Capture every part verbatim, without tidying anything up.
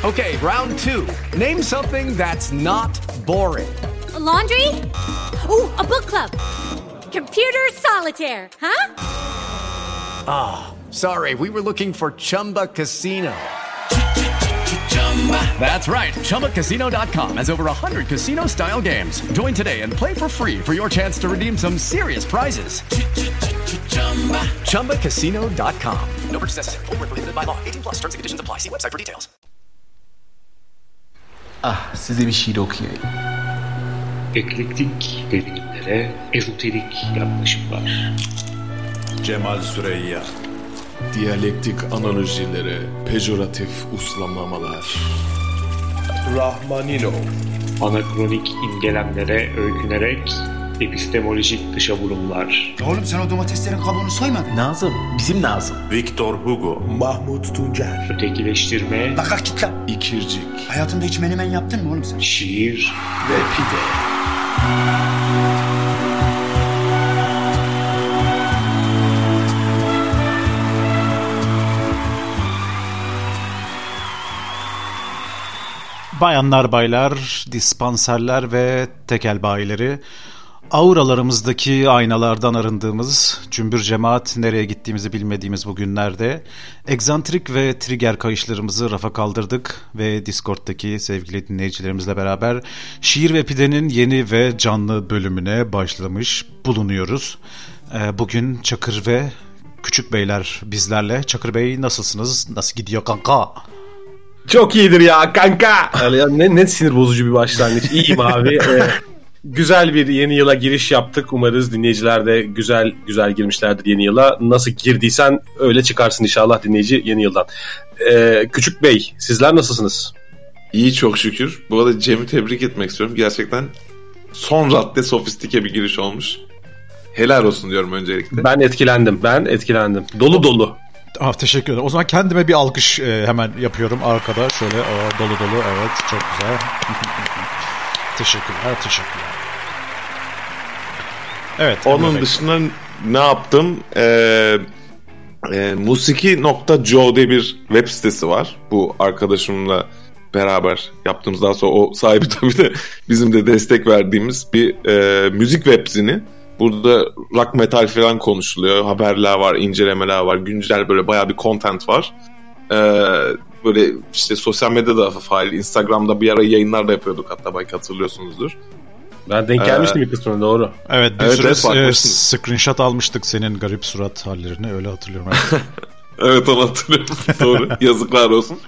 Okay, round two. Name something that's not boring. A laundry? Ooh, a book club. Computer solitaire, huh? Ah, oh, sorry, we were looking for Chumba Casino. That's right, Chumba Casino dot com has over one hundred casino-style games. Join today and play for free for your chance to redeem some serious prizes. Chumba Casino dot com. No purchase necessary. Void where prohibited by law. eighteen plus terms and conditions apply. See website for details. Ah, size bir şiir okuyayım. Eklektik deneyimlere ezoterik yaklaşımlar. Cemal Süreyya. Diyalektik analojilere pejoratif uslamlamalar. Rahmaninov. Anakronik imgelemlere öykünerek epistemolojik dışa vurumlar. Oğlum sen o domateslerin kabuğunu soymadın. Nazım, bizim Nazım. Victor Hugo. Mahmut Tuncer. Ötekileştirme. Bak kalk git lan. İkircik. Hayatında hiç menemen yaptın mı oğlum sen? Şiir ve pide. Bayanlar, baylar, dispanserler ve tekel bayileri, auralarımızdaki aynalardan arındığımız, cümbür cemaat nereye gittiğimizi bilmediğimiz bu günlerde egzantrik ve trigger kayışlarımızı rafa kaldırdık ve Discord'daki sevgili dinleyicilerimizle beraber Şiir ve Pide'nin yeni ve canlı bölümüne başlamış bulunuyoruz. Bugün Çakır ve Küçük Beyler bizlerle. Çakır Bey, nasılsınız? Nasıl gidiyor kanka? Çok iyidir ya kanka. Yani ne, ne sinir bozucu bir başlangıç. İyiyim abi. Ee, güzel bir yeni yıla giriş yaptık. Umarız dinleyiciler de güzel güzel girmişlerdir yeni yıla. Nasıl girdiysen öyle çıkarsın inşallah dinleyici yeni yıldan. Ee, Küçük Bey, sizler nasılsınız? İyi, çok şükür. Bu arada Cem'i tebrik etmek istiyorum. Gerçekten son radde sofistike bir giriş olmuş. Helal olsun diyorum öncelikle. Ben etkilendim. Ben etkilendim. Dolu dolu. Ah, teşekkür ederim. O zaman kendime bir alkış e, hemen yapıyorum arkada. Şöyle o, dolu dolu, evet, çok güzel. Teşekkürler, teşekkürler. Evet. Onun evet. dışında ne yaptım? Ee, e, musiki nokta co diye bir web sitesi var. Bu arkadaşımla beraber yaptığımız, daha sonra o sahibi tabii de bizim de destek verdiğimiz bir e, müzik webzini. Burada rock metal falan konuşuluyor. Haberler var, incelemeler var. Güncel böyle bayağı bir content var. Ee, böyle işte sosyal medyada da faal. Instagram'da bir ara yayınlar da yapıyorduk. Hatta belki hatırlıyorsunuzdur. Ben denk gelmiştim ee, bir kısmına, doğru. Evet, bir evet, süre evet, e, screenshot almıştık senin garip surat hallerini. Öyle hatırlıyorum. Evet, onu hatırlıyorum. Doğru. Yazıklar olsun.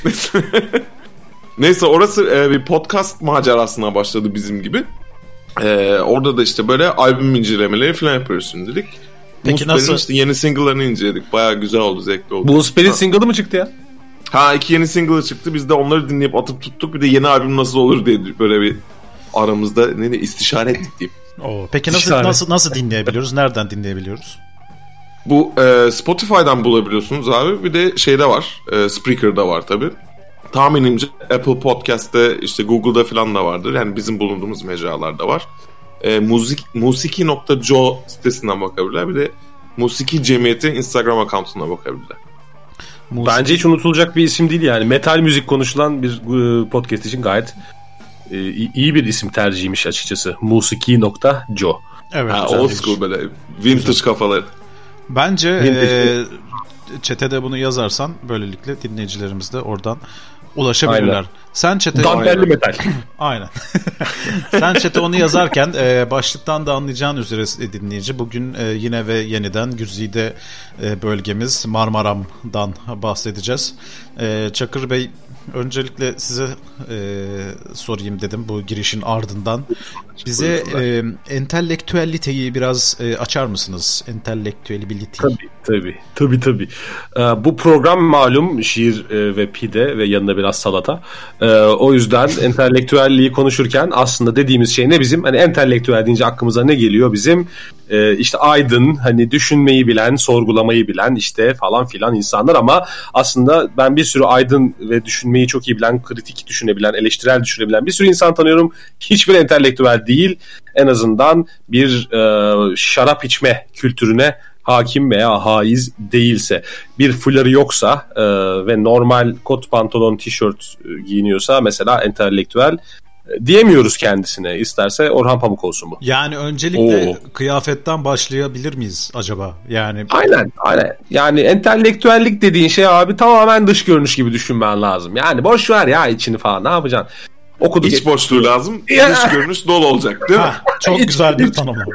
Neyse, orası e, bir podcast macerasına başladı bizim gibi. Ee, orada da işte böyle albüm incelemeleri falan yapıyoruz şimdilik. Peki nasıl? Işte yeni single'larını inceledik. Bayağı güzel oldu, zevkli oldu. Boosper'in single'ı mı çıktı ya? Ha, iki yeni single'ı çıktı. Biz de onları dinleyip atıp tuttuk. Bir de yeni albüm nasıl olur diye böyle bir aramızda ne de istişare ettik diyeyim. Oo, peki nasıl istişare. nasıl nasıl dinleyebiliyoruz? Nereden dinleyebiliyoruz? Bu e, Spotify'dan bulabiliyorsunuz abi. Bir de şeyde var. E, Spreaker'da var tabii. Tahminimce Apple Podcast'te, işte Google'da falan da vardır. Yani bizim bulunduğumuz mecralarda var. E, müzik, musiki nokta co sitesinden bakabilirler. Bir de Musiki Cemiyeti Instagram account'una bakabilirler. Musiki. Bence hiç unutulacak bir isim değil yani. Metal müzik konuşulan bir podcast için gayet e, iyi bir isim tercihiymiş açıkçası. musiki nokta co. Evet. Ha, old school böyle vintage güzel kafaları. Bence e, chat'e bunu yazarsan böylelikle dinleyicilerimiz de oradan ulaşabilirler. Aynen. Sen chat'e Damperli metal. Aynen. Sen chat'e onu yazarken e, başlıktan da anlayacağın üzere dinleyici, bugün e, yine ve yeniden Güzide e, bölgemiz Marmaram'dan bahsedeceğiz. E, Çakır Bey, öncelikle size e, sorayım dedim bu girişin ardından. Bize e, entelektüeliteyi biraz e, açar mısınız? Entelektüeliteyi. Tabii tabii. Tabii tabii. Ee, bu program malum şiir e, ve pide ve yanında biraz salata. Ee, o yüzden entelektüelliği konuşurken aslında dediğimiz şey ne bizim? Hani entelektüel deyince aklımıza ne geliyor bizim? Ee, işte aydın, hani düşünmeyi bilen, sorgulamayı bilen işte falan filan insanlar, ama aslında ben bir sürü aydın ve düşünmeyi çok iyi bilen, kritik düşünebilen, eleştirel düşünebilen bir sürü insan tanıyorum. Hiçbir entelektüel değil. En azından bir e, şarap içme kültürüne hakim veya haiz değilse, bir fuları yoksa e, ve normal kot pantolon tişört e, giyiniyorsa mesela entelektüel e, diyemiyoruz kendisine. İsterse Orhan Pamuk olsun bu. Yani öncelikle Oo. kıyafetten başlayabilir miyiz acaba? Yani Aynen, aynen. Yani entelektüellik dediğin şey abi tamamen dış görünüş gibi düşünmen lazım. Yani boş ver ya içini falan, ne yapacaksın? Okuduk. İç boşluğu lazım. Ya. Dış görünüş dolu olacak değil mi? ha, çok güzel bir tanımlama.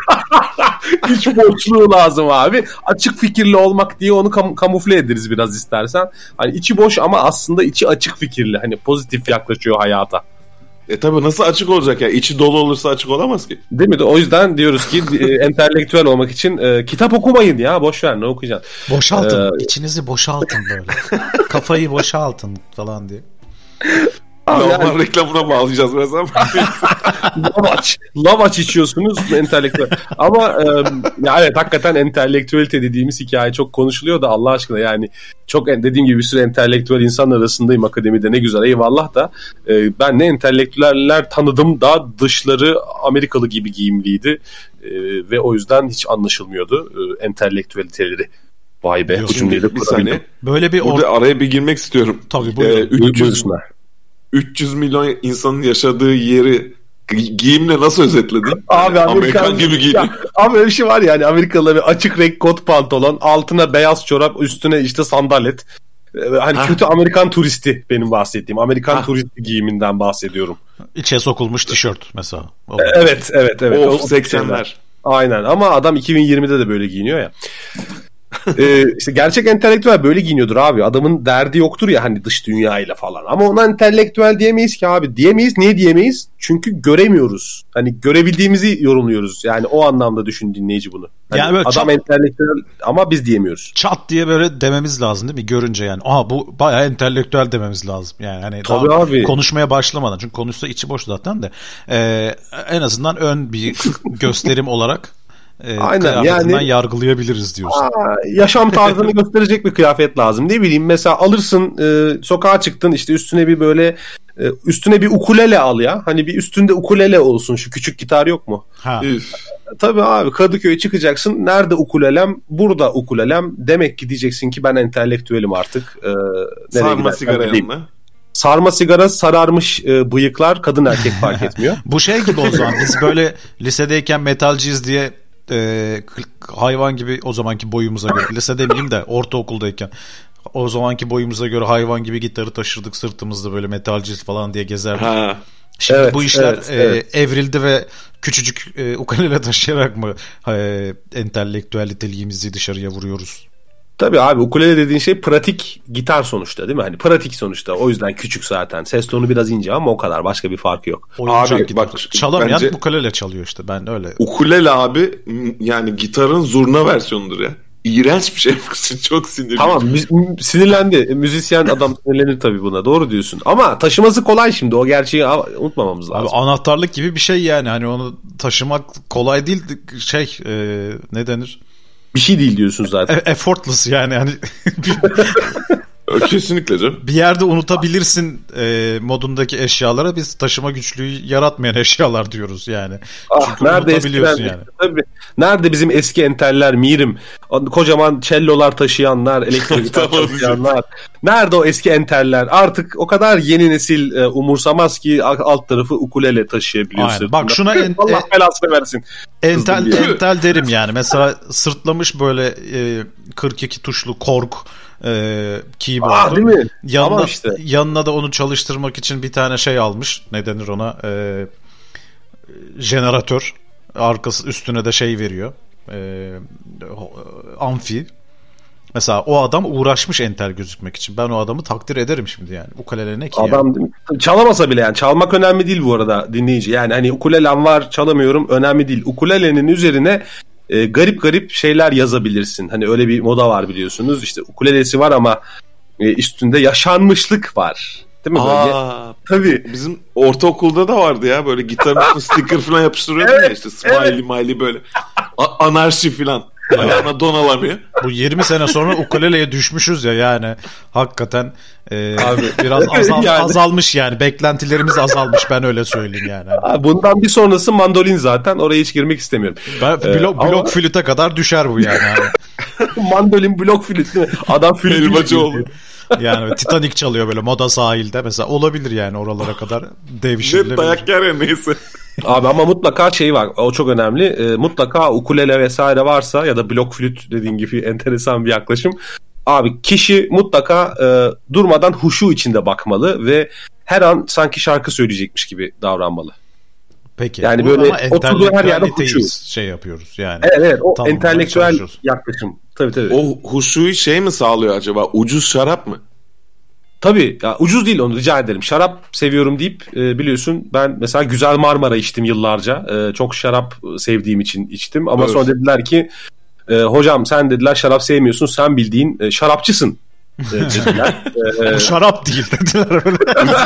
İç boşluğu lazım abi. Açık fikirli olmak diye onu kam- kamufle ederiz biraz istersen. Hani içi boş ama aslında içi açık fikirli. Hani pozitif yaklaşıyor hayata. E tabi nasıl açık olacak ya? İçi dolu olursa açık olamaz ki. Değil mi? O yüzden diyoruz ki e, entelektüel olmak için e, kitap okumayın ya. Boş ver, ne okuyacaksın? Boşaltın. Ee, içinizi boşaltın böyle. Kafayı boşaltın falan diye. Normal yani... reklamına bağlayacağız biraz ama. Lavaç. Lavaç içiyorsunuz entelektüel. Ama e, ya evet, hakikaten entelektüelite dediğimiz hikaye çok konuşuluyor da Allah aşkına yani çok dediğim gibi bir sürü entelektüel insan arasındayım akademide, ne güzel eyvallah da e, ben ne entelektüeller tanıdım da dışları Amerikalı gibi giyimliydi e, ve o yüzden hiç anlaşılmıyordu e, entelektüeliteleri. Vay be, bu cümleyi de bir saniye. Böyle bir Burada or- araya bir girmek istiyorum. Tabii buyurun. Ee, üç yüz, üç yüz milyon insanın yaşadığı yeri gi- giyimle nasıl özetledin? Abi yani Amerikan, Amerikan gibi giyiniyor. Abi öyle bir şey var yani, Amerikalılar bir açık renk kot pantolon, altına beyaz çorap, üstüne işte sandalet. Hani ha. Kötü Amerikan turisti benim bahsettiğim. Amerikan ha. turisti giyiminden bahsediyorum. İçe sokulmuş tişört mesela. Olur. Evet, evet, evet. Of, seksenler. Aynen, ama adam iki bin yirmide de böyle giyiniyor ya. ee, işte gerçek entelektüel böyle giyiniyordur abi. Adamın derdi yoktur ya hani dış dünyayla falan. Ama ona entelektüel diyemeyiz ki abi. Diyemeyiz. Niye diyemeyiz? Çünkü göremiyoruz. Hani görebildiğimizi yorumluyoruz. Yani o anlamda düşün dinleyici bunu. Hani yani adam çat, entelektüel ama biz diyemiyoruz. Çat diye böyle dememiz lazım değil mi? Görünce yani. Aha bu bayağı entelektüel dememiz lazım. Yani hani tabii daha abi. Konuşmaya başlamadan. Çünkü konuşsa içi boş zaten de. Ee, en azından ön bir gösterim olarak E, aynen yani yargılayabiliriz diyorsun. Aa, yaşam tarzını gösterecek bir kıyafet lazım. Ne bileyim mesela alırsın e, sokağa çıktın işte üstüne bir böyle e, üstüne bir ukulele al ya. Hani bir üstünde ukulele olsun, şu küçük gitar yok mu? Ha. Tabii abi, Kadıköy'e çıkacaksın. Nerede ukulelem? Burada ukulelem. Demek ki diyeceksin ki ben entelektüelim artık. E, Sarma sigara yanına. Sarma sigara, sararmış e, bıyıklar, kadın erkek fark etmiyor. Bu şey gibi o zaman biz böyle lisedeyken metalciyiz diye Ee, hayvan gibi o zamanki boyumuza göre, lise demeyeyim de ortaokuldayken o zamanki boyumuza göre hayvan gibi gitarı taşırdık sırtımızda, böyle metalciyiz falan diye gezerdik. Ha. Şimdi evet, bu işler evet, e, evet. evrildi ve küçücük e, ukulele taşıyarak mı e, entelektüeliteliğimizi dışarıya vuruyoruz? Tabii abi, ukulele dediğin şey pratik gitar sonuçta değil mi? Hani pratik sonuçta. O yüzden küçük zaten. Ses tonu biraz ince ama o kadar. Başka bir farkı yok. Oyuncak abi gitar. Bak, çalamayan bence ukulele çalıyor işte. Ben öyle. Ukulele abi yani gitarın zurna versiyonudur ya. İğrenç bir şey. Çok sinirli. Tamam, mü- sinirlendi. Müzisyen adam sinirlenir tabii buna. Doğru diyorsun. Ama taşıması kolay şimdi. O gerçeği unutmamamız lazım. Abi anahtarlık gibi bir şey yani. Hani onu taşımak kolay değil. Şey e, ne denir? Bir şey değil diyorsun zaten. E- effortless yani. Hani kesinlikle canım. Bir yerde unutabilirsin e, modundaki eşyalara biz taşıma güçlüğü yaratmayan eşyalar diyoruz yani. Ah, çünkü nerede unutabiliyorsun yani. Tabii. Nerede bizim eski enteller, mirim, kocaman cellolar taşıyanlar, elektrik gitar taşıyanlar. Nerede o eski enteller? Artık o kadar yeni nesil e, umursamaz ki alt tarafı ukulele taşıyabiliyor. Aynen. Bak şuna en, Allah belasını versin. Entel, entel derim yani. Mesela sırtlamış böyle e, kırk iki tuşlu korg e, keyboard'u. Aa, değil mi? Yanına, işte. yanına da onu çalıştırmak için bir tane şey almış. Ne denir ona? E, jeneratör. Arkası üstüne de şey veriyor. E, amfi. Mesela o adam uğraşmış entel gözükmek için. Ben o adamı takdir ederim şimdi yani. Ukulele ne ki adam yani? Çalamasa bile yani. Çalmak önemli değil bu arada dinleyici. Yani hani ukulelem var çalamıyorum önemli değil. Ukulelenin üzerine e, garip garip şeyler yazabilirsin. Hani öyle bir moda var biliyorsunuz. İşte ukulelesi var ama e, üstünde yaşanmışlık var. Değil mi böyle? Aa, tabii. Bizim ortaokulda da vardı ya böyle gitarın üstüne sticker falan yapıştırıyordun evet, ya işte smiley evet. Smiley böyle A- anarşi falan. Ayağına don alamıyor. Bu yirmi sene sonra ukuleleye düşmüşüz ya yani hakikaten e, abi biraz azal, yani. azalmış yani beklentilerimiz azalmış, ben öyle söyleyeyim yani. Abi bundan bir sonrası mandolin zaten, oraya hiç girmek istemiyorum. Ben, blok, ee, blok ama... flüte kadar düşer bu yani. Mandolin, blok flüt değil mi? Adam flüt. Elbacıoğlu. Yani Titanic çalıyor böyle moda sahilde mesela, olabilir yani oralara kadar devşirilebilir. Net dayak yer ya, neyse. Abi ama mutlaka şey var, o çok önemli. E, mutlaka ukulele vesaire varsa ya da blok flüt dediğin gibi enteresan bir yaklaşım. Abi kişi mutlaka e, durmadan huşu içinde bakmalı ve her an sanki şarkı söyleyecekmiş gibi davranmalı. Peki. Yani böyle oturduğu her yerde huşu. Şey yapıyoruz yani. Evet, evet o entelektüel yaklaşım. Tabii tabii. O huşuyu şey mi sağlıyor acaba? Ucuz şarap mı? Tabii ya, ucuz değil, onu rica ederim. Şarap seviyorum deyip e, biliyorsun ben mesela Güzel Marmara içtim yıllarca. E, çok şarap sevdiğim için içtim ama evet. Sonra dediler ki e, hocam sen dediler şarap sevmiyorsun, sen bildiğin e, şarapçısın e, dediler. e, Bu şarap değil dediler öyle.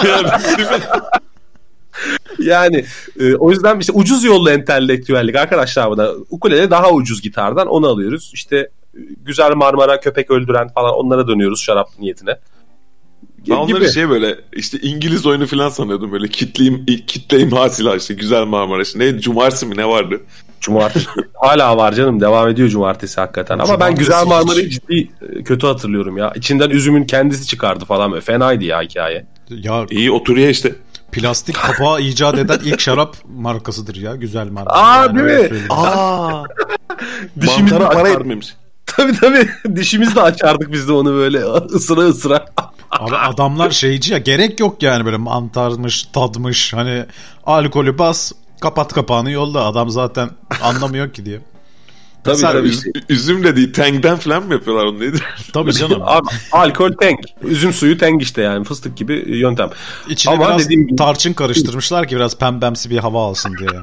Yani e, o yüzden işte ucuz yollu entelektüellik arkadaşlar, buna ukulele daha ucuz gitardan, onu alıyoruz. İşte Güzel Marmara, köpek öldüren falan, onlara dönüyoruz şarap niyetine. Ben onları şey böyle işte İngiliz oyunu falan sanıyordum, böyle kitleyim kitleyim hasıla işte Güzel Marmara, işte ne Cumartesi mi ne vardı? Cumartesi hala var canım, devam ediyor Cumartesi hakikaten. Ama Cumartesi ben Güzel Marmara'yı hiç... ciddi kötü hatırlıyorum ya. İçinden üzümün kendisi çıkardı falan, fenaydı ya hikaye. Ya iyi oturuyor işte. Plastik kapağı icat eden ilk şarap markasıdır ya Güzel Marmara. Aa yani değil mi? Aa. Dişimizi para etmemiş. Tabii tabii. Dişimizi de açardık biz de onu böyle ısıra ısıra. Abi adamlar şeyci ya, gerek yok yani, böyle mantarmış, tadmış, hani alkolü bas, kapat kapağını, yolla, adam zaten anlamıyor ki diye. Tabii tabii. Üz, üzüm de değil, tengden falan mı yapıyorlar onu, nedir? Tabii canım. Abi, alkol teng. Üzüm suyu teng işte, yani fıstık gibi yöntem. İçine ama biraz dediğim... tarçın karıştırmışlar ki biraz pembemsi bir hava alsın diye.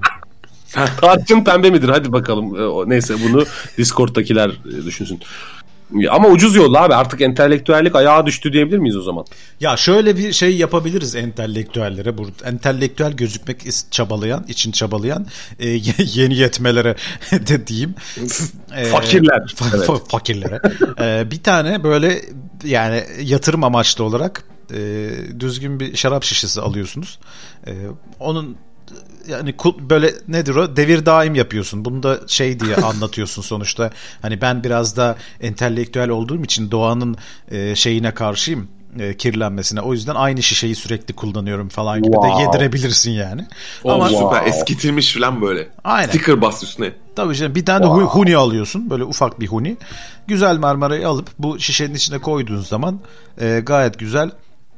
Tarçın pembe midir? Hadi bakalım. Neyse bunu Discord'dakiler düşünsün. Ama ucuz yolla abi, artık entelektüellik ayağa düştü diyebilir miyiz o zaman? Ya şöyle bir şey yapabiliriz entelektüellere. Bu entelektüel gözükmek çabalayan, için çabalayan e, yeni yetmelere de diyeyim. E, fakirler. Fa- evet. Fakirlere. E, bir tane böyle yani yatırım amaçlı olarak e, düzgün bir şarap şişesi alıyorsunuz. E, onun yani böyle nedir o, devir daim yapıyorsun. Bunu da şey diye anlatıyorsun sonuçta. Hani ben biraz da entelektüel olduğum için doğanın e, şeyine karşıyım, e, kirlenmesine. O yüzden aynı şişeyi sürekli kullanıyorum falan gibi wow. de yedirebilirsin yani. Oh, ama süper wow. Eskitilmiş falan böyle. Aynen. Sticker bas üstüne. Tabii canım, bir tane wow. de huni alıyorsun. Böyle ufak bir huni. Güzel Marmara'yı alıp bu şişenin içine koyduğun zaman e, gayet güzel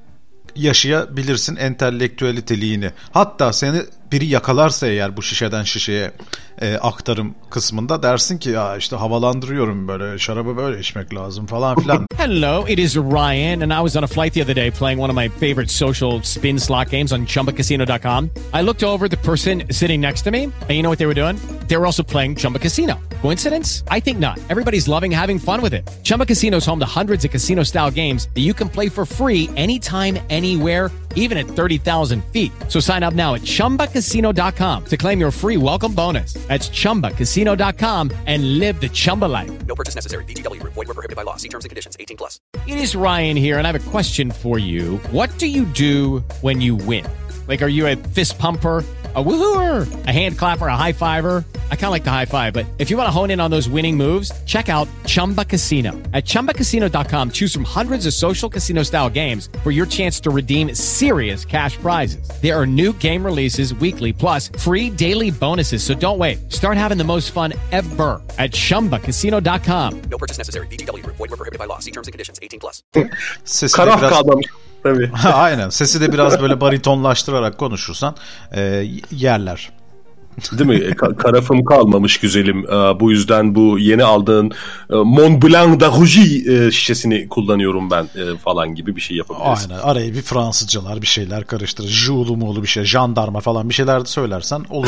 yaşayabilirsin entelektüeliteliğini. Hatta seni biri yakalarsa eğer bu şişeden şişeye e, aktarım kısmında, dersin ki ya işte havalandırıyorum, böyle şarabı böyle içmek lazım falan filan. Hello, it is Ryan and I was on a flight the other day playing one of my favorite social spin slot games on Chumba Casino dot com. I looked over at the person sitting next to me and you know what they were doing? They were also playing Chumba Casino. Coincidence? I think not. Everybody's loving having fun with it. Chumba Casino is home to hundreds of casino-style games that you can play for free anytime, anywhere, even at thirty thousand feet. So sign up now at Chumba Casino dot com to claim your free welcome bonus. That's Chumba Casino dot com and live the Chumba life. No purchase necessary. V G W. Void where prohibited by law. See terms and conditions. eighteen plus. It is Ryan here, and I have a question for you. What do you do when you win? Like, are you a fist pumper, a woohooer, a hand clapper, a high fiver? I kind of like the high five, but if you want to hone in on those winning moves, check out Chumba Casino. At Chumba Casino dot com, choose from hundreds of social casino-style games for your chance to redeem serious cash prizes. There are new game releases weekly, plus free daily bonuses, so don't wait. Start having the most fun ever at Chumba Casino dot com. No purchase necessary. V G W. Void where prohibited by law. See terms and conditions. eighteen plus. Karaf biraz... kalmamış. Tabii. Aynen. Sesi de biraz böyle baritonlaştırarak konuşursan e, yerler. Değil mi? Ka- karafım kalmamış güzelim. Ee, bu yüzden bu yeni aldığın e, Mont Blanc d'Argy e, şişesini kullanıyorum ben e, falan gibi bir şey yapabiliriz. Aynen. Araya bir Fransızcalar bir şeyler karıştırır. Joulu muğlu bir şey, jandarma falan bir şeyler de söylersen olur.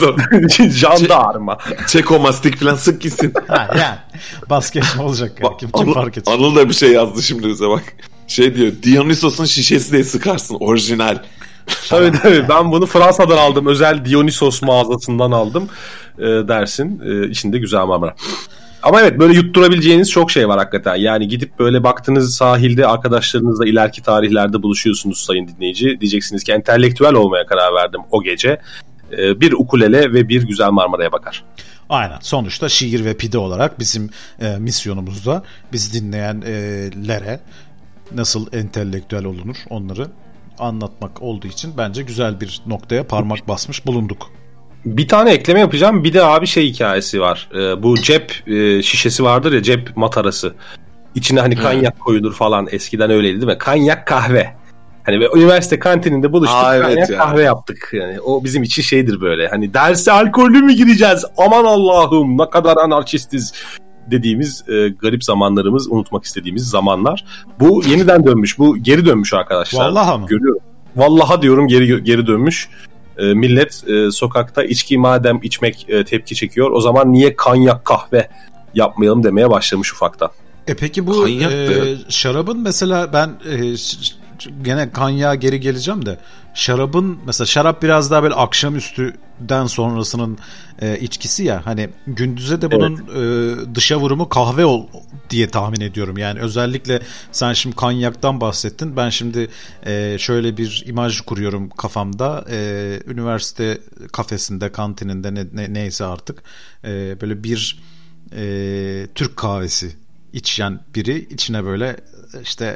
Jandarma. Çekomastik falan sık gitsin. Ha yani. Basket olacak yani. Kim, kim fark edecek? Anıl da bir şey yazdı şimdi bize bak. Şey diyor, Dionysos'un şişesi diye sıkarsın, orijinal. Tabii tabii, ben bunu Fransa'dan aldım, özel Dionysos mağazasından aldım e, dersin e, içinde Güzel Marmara. Ama evet, böyle yutturabileceğiniz çok şey var hakikaten. Yani gidip böyle baktığınız sahilde arkadaşlarınızla ileriki tarihlerde buluşuyorsunuz sayın dinleyici. Diyeceksiniz ki entelektüel olmaya karar verdim o gece. E, bir ukulele ve bir Güzel Marmara'ya bakar. Aynen. Sonuçta şiir ve pide olarak bizim e, misyonumuzda bizi dinleyenlere nasıl entelektüel olunur onları anlatmak olduğu için bence güzel bir noktaya parmak basmış bulunduk. Bir tane ekleme yapacağım. Bir de abi şey hikayesi var. Ee, bu cep e, şişesi vardır ya, cep matarası. İçine hani kanyak koyulur falan. Eskiden öyleydi değil mi? Kanyak kahve. Hani ve üniversite kantininde buluştuk. Aa, evet kanyak ya. Kahve yaptık. Yani o bizim için şeydir böyle. Hani derse alkollü mü gireceğiz? Aman Allah'ım ne kadar anarşistiz dediğimiz e, garip zamanlarımız, unutmak istediğimiz zamanlar. Bu yeniden dönmüş. Bu geri dönmüş arkadaşlar. Vallahi mı? Görüyorum. Vallahi diyorum geri geri dönmüş. E, millet e, sokakta içki madem içmek e, tepki çekiyor, o zaman niye kanyak kahve yapmayalım demeye başlamış ufaktan. E peki bu e, şarabın mesela ben e, gene kanyağa geri geleceğim de şarabın mesela şarap biraz daha böyle akşamüstüden sonrasının e, içkisi ya, hani gündüze de bunun evet. e, dışa vurumu kahve ol diye tahmin ediyorum. Yani özellikle sen şimdi kanyaktan bahsettin, ben şimdi e, şöyle bir imaj kuruyorum kafamda, e, üniversite kafesinde, kantininde ne, ne, neyse artık e, böyle bir e, Türk kahvesi içen biri içine böyle işte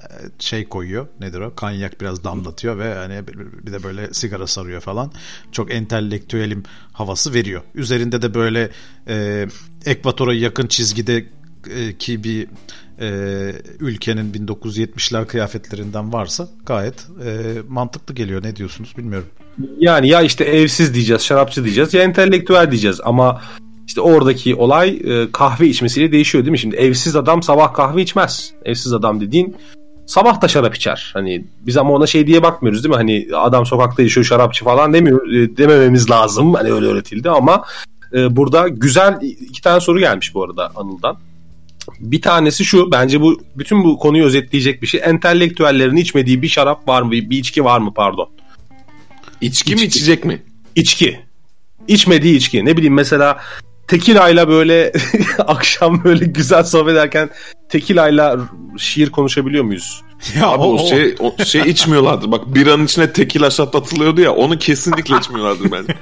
şey koyuyor, nedir o, kanyak biraz damlatıyor ve hani bir de böyle sigara sarıyor falan, çok entelektüelim havası veriyor. Üzerinde de böyle e, ekvatora yakın çizgide e, ki bir e, ülkenin bin dokuz yüz yetmişler kıyafetlerinden varsa gayet e, mantıklı geliyor. Ne diyorsunuz bilmiyorum. Yani ya işte evsiz diyeceğiz, şarapçı diyeceğiz ya entelektüel diyeceğiz ama İşte oradaki olay e, kahve içmesiyle değişiyor değil mi? Şimdi evsiz adam sabah kahve içmez. Evsiz adam dediğin sabah da şarap içer. Hani biz ama ona şey diye bakmıyoruz değil mi? Hani adam sokakta yaşıyor şarapçı falan demiyor, e, demememiz lazım. Hani öyle öğretildi ama e, burada güzel iki tane soru gelmiş bu arada Anıl'dan. Bir tanesi şu, bence bu bütün bu konuyu özetleyecek bir şey. Entelektüellerin içmediği bir şarap var mı? Bir içki var mı pardon? İçki, içki mi içecek mi? İçki. İçmediği içki. Ne bileyim mesela tekilayla böyle akşam böyle güzel sohbet ederken tekilayla şiir konuşabiliyor muyuz? Ya abi o, o şey o şey içmiyorlardır. Bak biranın içine tekila şat atılıyordu ya, onu kesinlikle içmiyorlardır bence.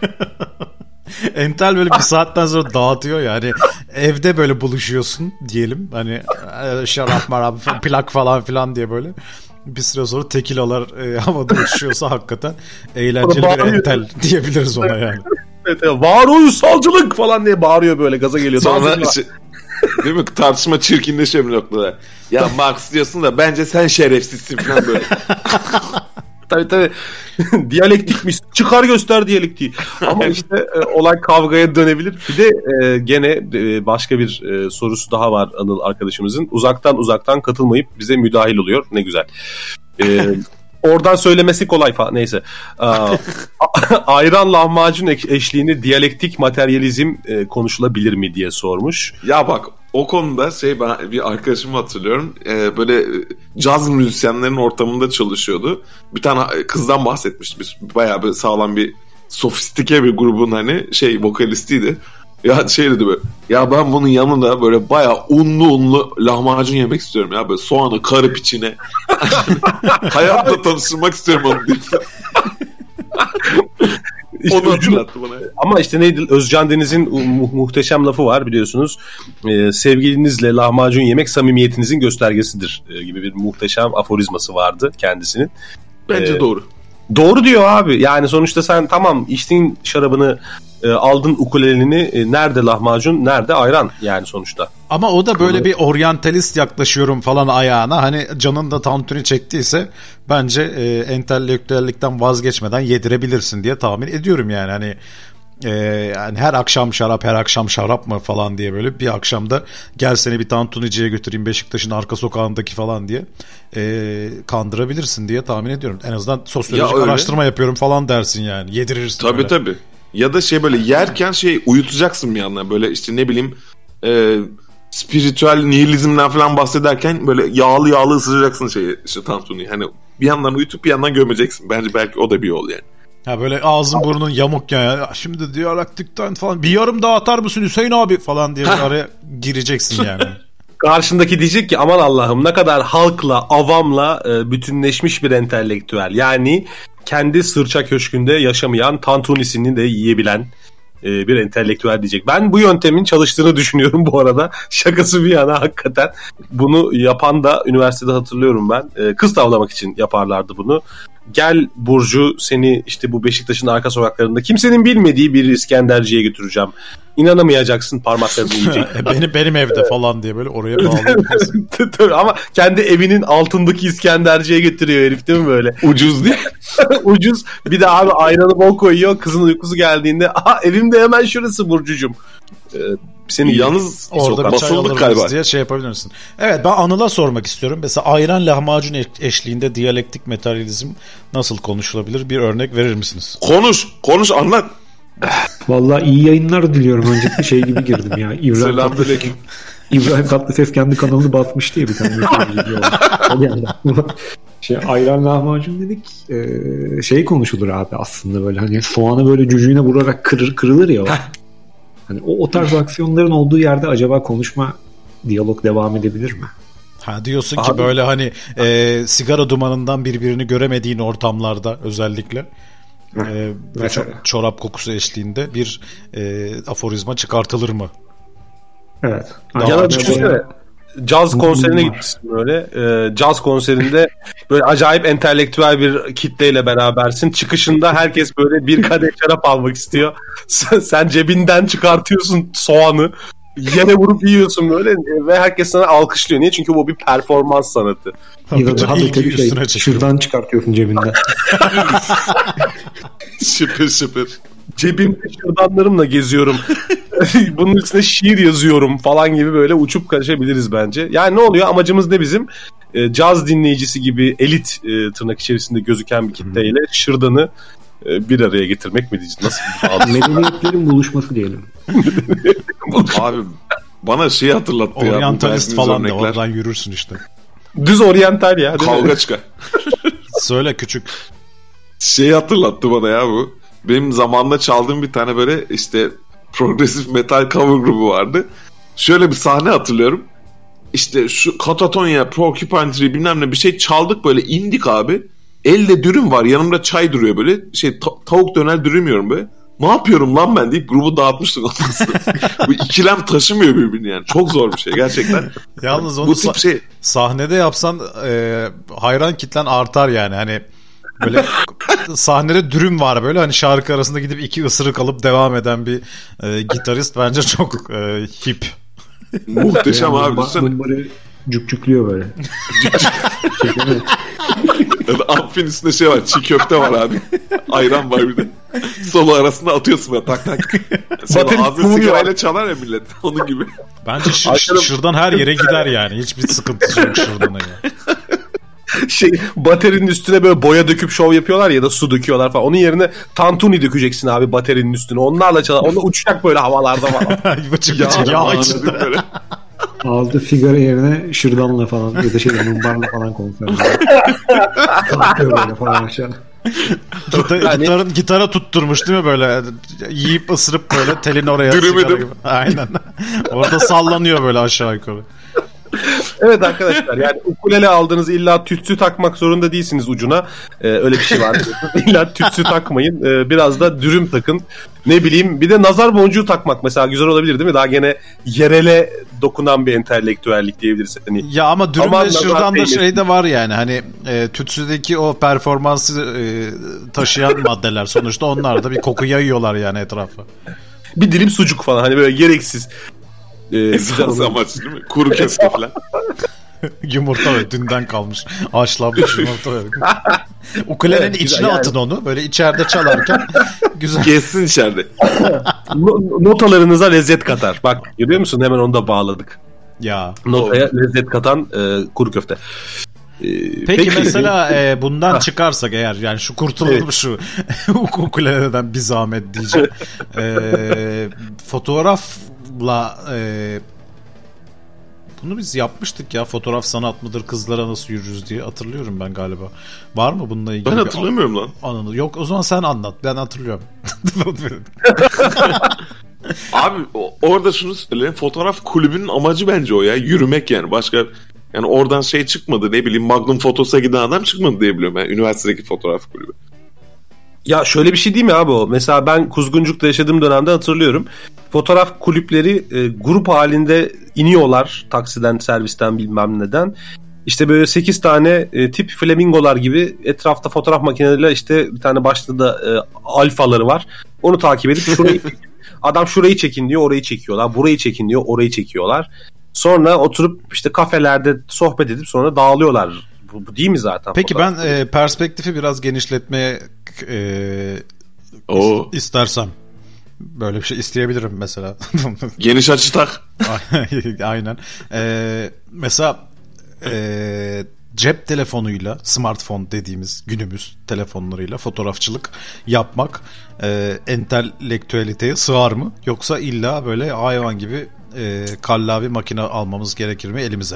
Entel böyle bir saatten sonra dağıtıyor ya, hani evde böyle buluşuyorsun diyelim, hani şarap marap plak falan filan diye böyle bir süre sonra tekilalar e, havada uçuşuyorsa hakikaten eğlenceli bir entel diyebiliriz ona yani. Evet, evet. Varoluşsalcılık falan diye bağırıyor böyle, gaza geliyor. Sonra işte, değil mi, tartışma çirkinleşiyor bir noktada. Ya Marx diyorsun da bence sen şerefsizsin falan böyle. Tabii tabii. Diyalektikmiş. Çıkar göster diyalektiği. Ama işte e, olay kavgaya dönebilir. Bir de e, gene e, başka bir e, sorusu daha var Anıl arkadaşımızın. Uzaktan uzaktan katılmayıp bize müdahil oluyor. Ne güzel. E, oradan söylemesi kolay falan. Neyse. Aa, ayran lahmacun eşliğinde diyalektik materyalizm e, konuşulabilir mi diye sormuş. Ya bak o konuda şey, ben bir arkadaşımı hatırlıyorum. Ee, böyle caz müzisyenlerin ortamında çalışıyordu. Bir tane kızdan bahsetmişti. Biz bayağı bir sağlam bir sofistike bir grubun hani şey vokalistiydi. Ya şey dedi böyle. Ya ben bunun yanında böyle bayağı unlu unlu lahmacun yemek istiyorum ya, böyle soğanı karıp içine. Hayatla tanıştırmak istiyorum onu diye. İşte onu hatırlattı bana. Ama işte neydi, Özcan Deniz'in mu- muhteşem lafı var biliyorsunuz. Ee, sevgilinizle lahmacun yemek samimiyetinizin göstergesidir e, gibi bir muhteşem aforizması vardı kendisinin. Bence ee, doğru. Doğru diyor abi. Yani sonuçta sen tamam içtin şarabını, e, aldın ukuleleni, e, nerede lahmacun, nerede ayran yani sonuçta. Ama o da böyle evet. Bir oryantalist yaklaşıyorum falan ayağına. Hani canın da tantuni çektiyse bence e, entelektüellikten vazgeçmeden yedirebilirsin diye tahmin ediyorum yani. Hani e, yani her akşam şarap, her akşam şarap mı falan diye böyle bir akşamda gel seni bir tantuniciye götüreyim Beşiktaş'ın arka sokağındaki falan diye e, kandırabilirsin diye tahmin ediyorum. En azından sosyolojik ya araştırma yapıyorum falan dersin yani. Yedirirsin. Tabii böyle. Tabii. Ya da şey böyle yerken şey uyutacaksın bir yandan, böyle işte ne bileyim e, spiritüel nihilizmden falan bahsederken böyle yağlı yağlı ısıracaksın şeyi, işte tantuniyi. Hani bir yandan uyutup bir yandan gömeceksin. Bence belki o da bir yol yani. Ha böyle ağzın burnun yamuk ya. Şimdi diyalektikten falan bir yarım daha atar mısın Hüseyin abi falan diye araya gireceksin yani. Karşındaki diyecek ki aman Allah'ım ne kadar halkla, avamla e, bütünleşmiş bir entelektüel. Yani kendi sırça köşkünde yaşamayan, tantunisini de yiyebilen e, bir entelektüel diyecek. Ben bu yöntemin çalıştığını düşünüyorum bu arada. Şakası bir yana hakikaten. Bunu yapan da üniversitede hatırlıyorum ben. E, kız tavlamak için yaparlardı bunu. Gel Burcu, seni işte bu Beşiktaş'ın arka sokaklarında kimsenin bilmediği bir İskenderci'ye götüreceğim. İnanamayacaksın, parmaklarını yiyecek. benim, benim evde falan diye böyle oraya bağlıyorsun. Tabii ama kendi evinin altındaki İskenderci'ye getiriyor herif değil mi böyle? Ucuz değil. Ucuz. Bir de abi ayranı bol koyuyor. Kızın uykusu geldiğinde aha evimde hemen şurası Burcucuğum. Ee, seni yalnız orada bir çay basıldık alırız galiba diye şey yapabilir misin? Evet, ben Anıl'a sormak istiyorum. Mesela ayran lahmacun eşliğinde diyalektik materyalizm nasıl konuşulabilir? Bir örnek verir misiniz? Konuş, konuş, anlat. Vallahi iyi yayınlar diliyorum. Öncelikle şey gibi girdim ya. İbrahim Tatlıses, İbrahim Tatlıses kendi kanalını basmış diye bir tane video oldu. O geldi aklıma. Şey, ayran lahmacun dedik. Ee, şey konuşulur abi aslında böyle hani soğanı böyle cücüğüne vurarak kırır kırılır ya o. Hani o, o tarz aksiyonların olduğu yerde acaba konuşma, diyalog devam edebilir mi? Ha diyorsun abi, ki böyle hani e, sigara dumanından birbirini göremediğin ortamlarda özellikle e, ço- çorap kokusu eşliğinde bir e, aforizma çıkartılır mı? Evet. Ya da düşünsene, caz konserine gitmişsin böyle. E, caz konserinde böyle acayip entelektüel bir kitleyle berabersin. Çıkışında herkes böyle bir kadeh şarap almak istiyor. Sen, sen cebinden çıkartıyorsun soğanı. Yere vurup yiyorsun böyle ve herkes sana alkışlıyor. Niye? Çünkü bu bir performans sanatı. Ya da daha beteri şey, şırdan çıkartıyorsun cebinden. Şıpır şıpır. Cebimde şırdanlarımla geziyorum. Bunun üstüne şiir yazıyorum falan gibi böyle uçup kaçabiliriz bence. Yani ne oluyor? Amacımız ne bizim? E, caz dinleyicisi gibi elit e, tırnak içerisinde gözüken bir kitleyle şırdanı e, bir araya getirmek mi diyeceğiz? Nasıl bir medeniyetlerin buluşması diyelim. Abi bana şeyi hatırlattı ya. Oryantalist falan da oradan yürürsün işte. Düz oryantal ya. Kavga çıkar. Söyle küçük. Şeyi hatırlattı bana ya bu. Benim zamanında çaldığım bir tane böyle işte progresif metal cover grubu vardı. Şöyle bir sahne hatırlıyorum. İşte şu Katatonia, Porcupine Tree bilmem ne bir şey çaldık, böyle indik abi. Elde dürüm var, yanımda çay duruyor böyle. Şey ta- tavuk döner dürümüyorum böyle. Ne yapıyorum lan ben deyip grubu dağıtmıştık. Bu ikilem taşımıyor birbirini yani. Çok zor bir şey gerçekten. Yalnız onu bu tip şey sahnede yapsan e, hayran kitlen artar yani. Hani böyle sahnede dürüm var böyle, hani şarkı arasında gidip iki ısırık alıp devam eden bir e, gitarist bence çok e, hip. Muhteşem abi. Bunları cükcüklüyor böyle. Amfin üstünde şey var, çiğ köfte var abi. Ayran var bir de. Solo arasında atıyorsun böyle tak tak. Sonra ağzı sigarayla çalar ya millet. Onun gibi. Bence ş- ş- şırdan her yere gider yani. Hiçbir sıkıntısı yok şırdanın ya. Şey, baterinin üstüne böyle boya döküp şov yapıyorlar ya da su döküyorlar falan. Onun yerine tantuni dökeceksin abi baterinin üstüne. Onlarla çalar. Onunla uçacak böyle havalarda falan. Bıçık bıçık ya, ya içinde. Böyle. Ağızda sigara yerine şırdanla falan ya da şey mumbarla falan konser. Kalkıyor böyle falan aşağı. Gitar, yani... gitarın, gitara tutturmuş değil mi böyle? Yiyip ısırıp böyle telin oraya. Dürümedim. Aynen. Orada sallanıyor böyle aşağı yukarı. Evet arkadaşlar, yani ukulele aldınız, illa tütsü takmak zorunda değilsiniz ucuna. Ee, öyle bir şey var. İlla tütsü takmayın. Ee, biraz da dürüm takın. Ne bileyim, bir de nazar boncuğu takmak mesela güzel olabilir değil mi? Daha gene yerele dokunan bir entelektüellik diyebiliriz. Hani, ya ama dürümle şırdan da şey de var yani. Hani e, tütsüdeki o performansı e, taşıyan maddeler. Sonuçta onlar da bir koku yayıyorlar yani etrafa. Bir dilim sucuk falan, hani böyle gereksiz. Esas amaç değil mi? Kuru köfte falan. Yumurta ve dünden kalmış haşlanmış yumurta ve ukulelenin evet, içine yani atın onu böyle içeride çalarken güzel gezsin içeride. Notalarınıza lezzet katar. Bak görüyor musun, hemen onu da bağladık ya. Notaya o lezzet katan e, kuru köfte. Peki, Peki mesela e, bundan ha. çıkarsak eğer, yani şu kurtulalım evet. şu ukuleleden bir zahmet diyeceğim. e, fotoğrafla e, bunu biz yapmıştık ya, fotoğraf sanat mıdır, kızlara nasıl yürürüz diye, hatırlıyorum ben galiba. Var mı bununla ilgili? Ben hatırlamıyorum lan. Anını. Yok, o zaman sen anlat, ben hatırlıyorum. Abi orada şunu söyleyeyim, fotoğraf kulübünün amacı bence o ya, yürümek yani, başka yani oradan şey çıkmadı, ne bileyim Magnum Photos'a giden adam çıkmadı diye biliyorum ben, üniversitedeki fotoğraf kulübü. Ya şöyle bir şey değil mi abi o? Mesela ben Kuzguncuk'ta yaşadığım dönemde hatırlıyorum. Fotoğraf kulüpleri e, grup halinde iniyorlar taksiden, servisten bilmem neden. İşte böyle sekiz tane e, tip flamingolar gibi etrafta fotoğraf makineleriyle işte bir tane başta da e, alfaları var. Onu takip edip şurayı adam şurayı çekin diyor, orayı çekiyorlar. Burayı çekin diyor, orayı çekiyorlar. Sonra oturup işte kafelerde sohbet edip sonra dağılıyorlar. Bu, bu değil mi zaten? Peki ben e, perspektifi biraz genişletmeye e, Oo. istersem böyle bir şey isteyebilirim mesela. Geniş açı tak. Aynen. E, mesela e, cep telefonuyla, smartphone dediğimiz günümüz telefonlarıyla fotoğrafçılık yapmak e, entelektüeliteye sığar mı? Yoksa illa böyle hayvan gibi e, kallavi makine almamız gerekir mi elimize?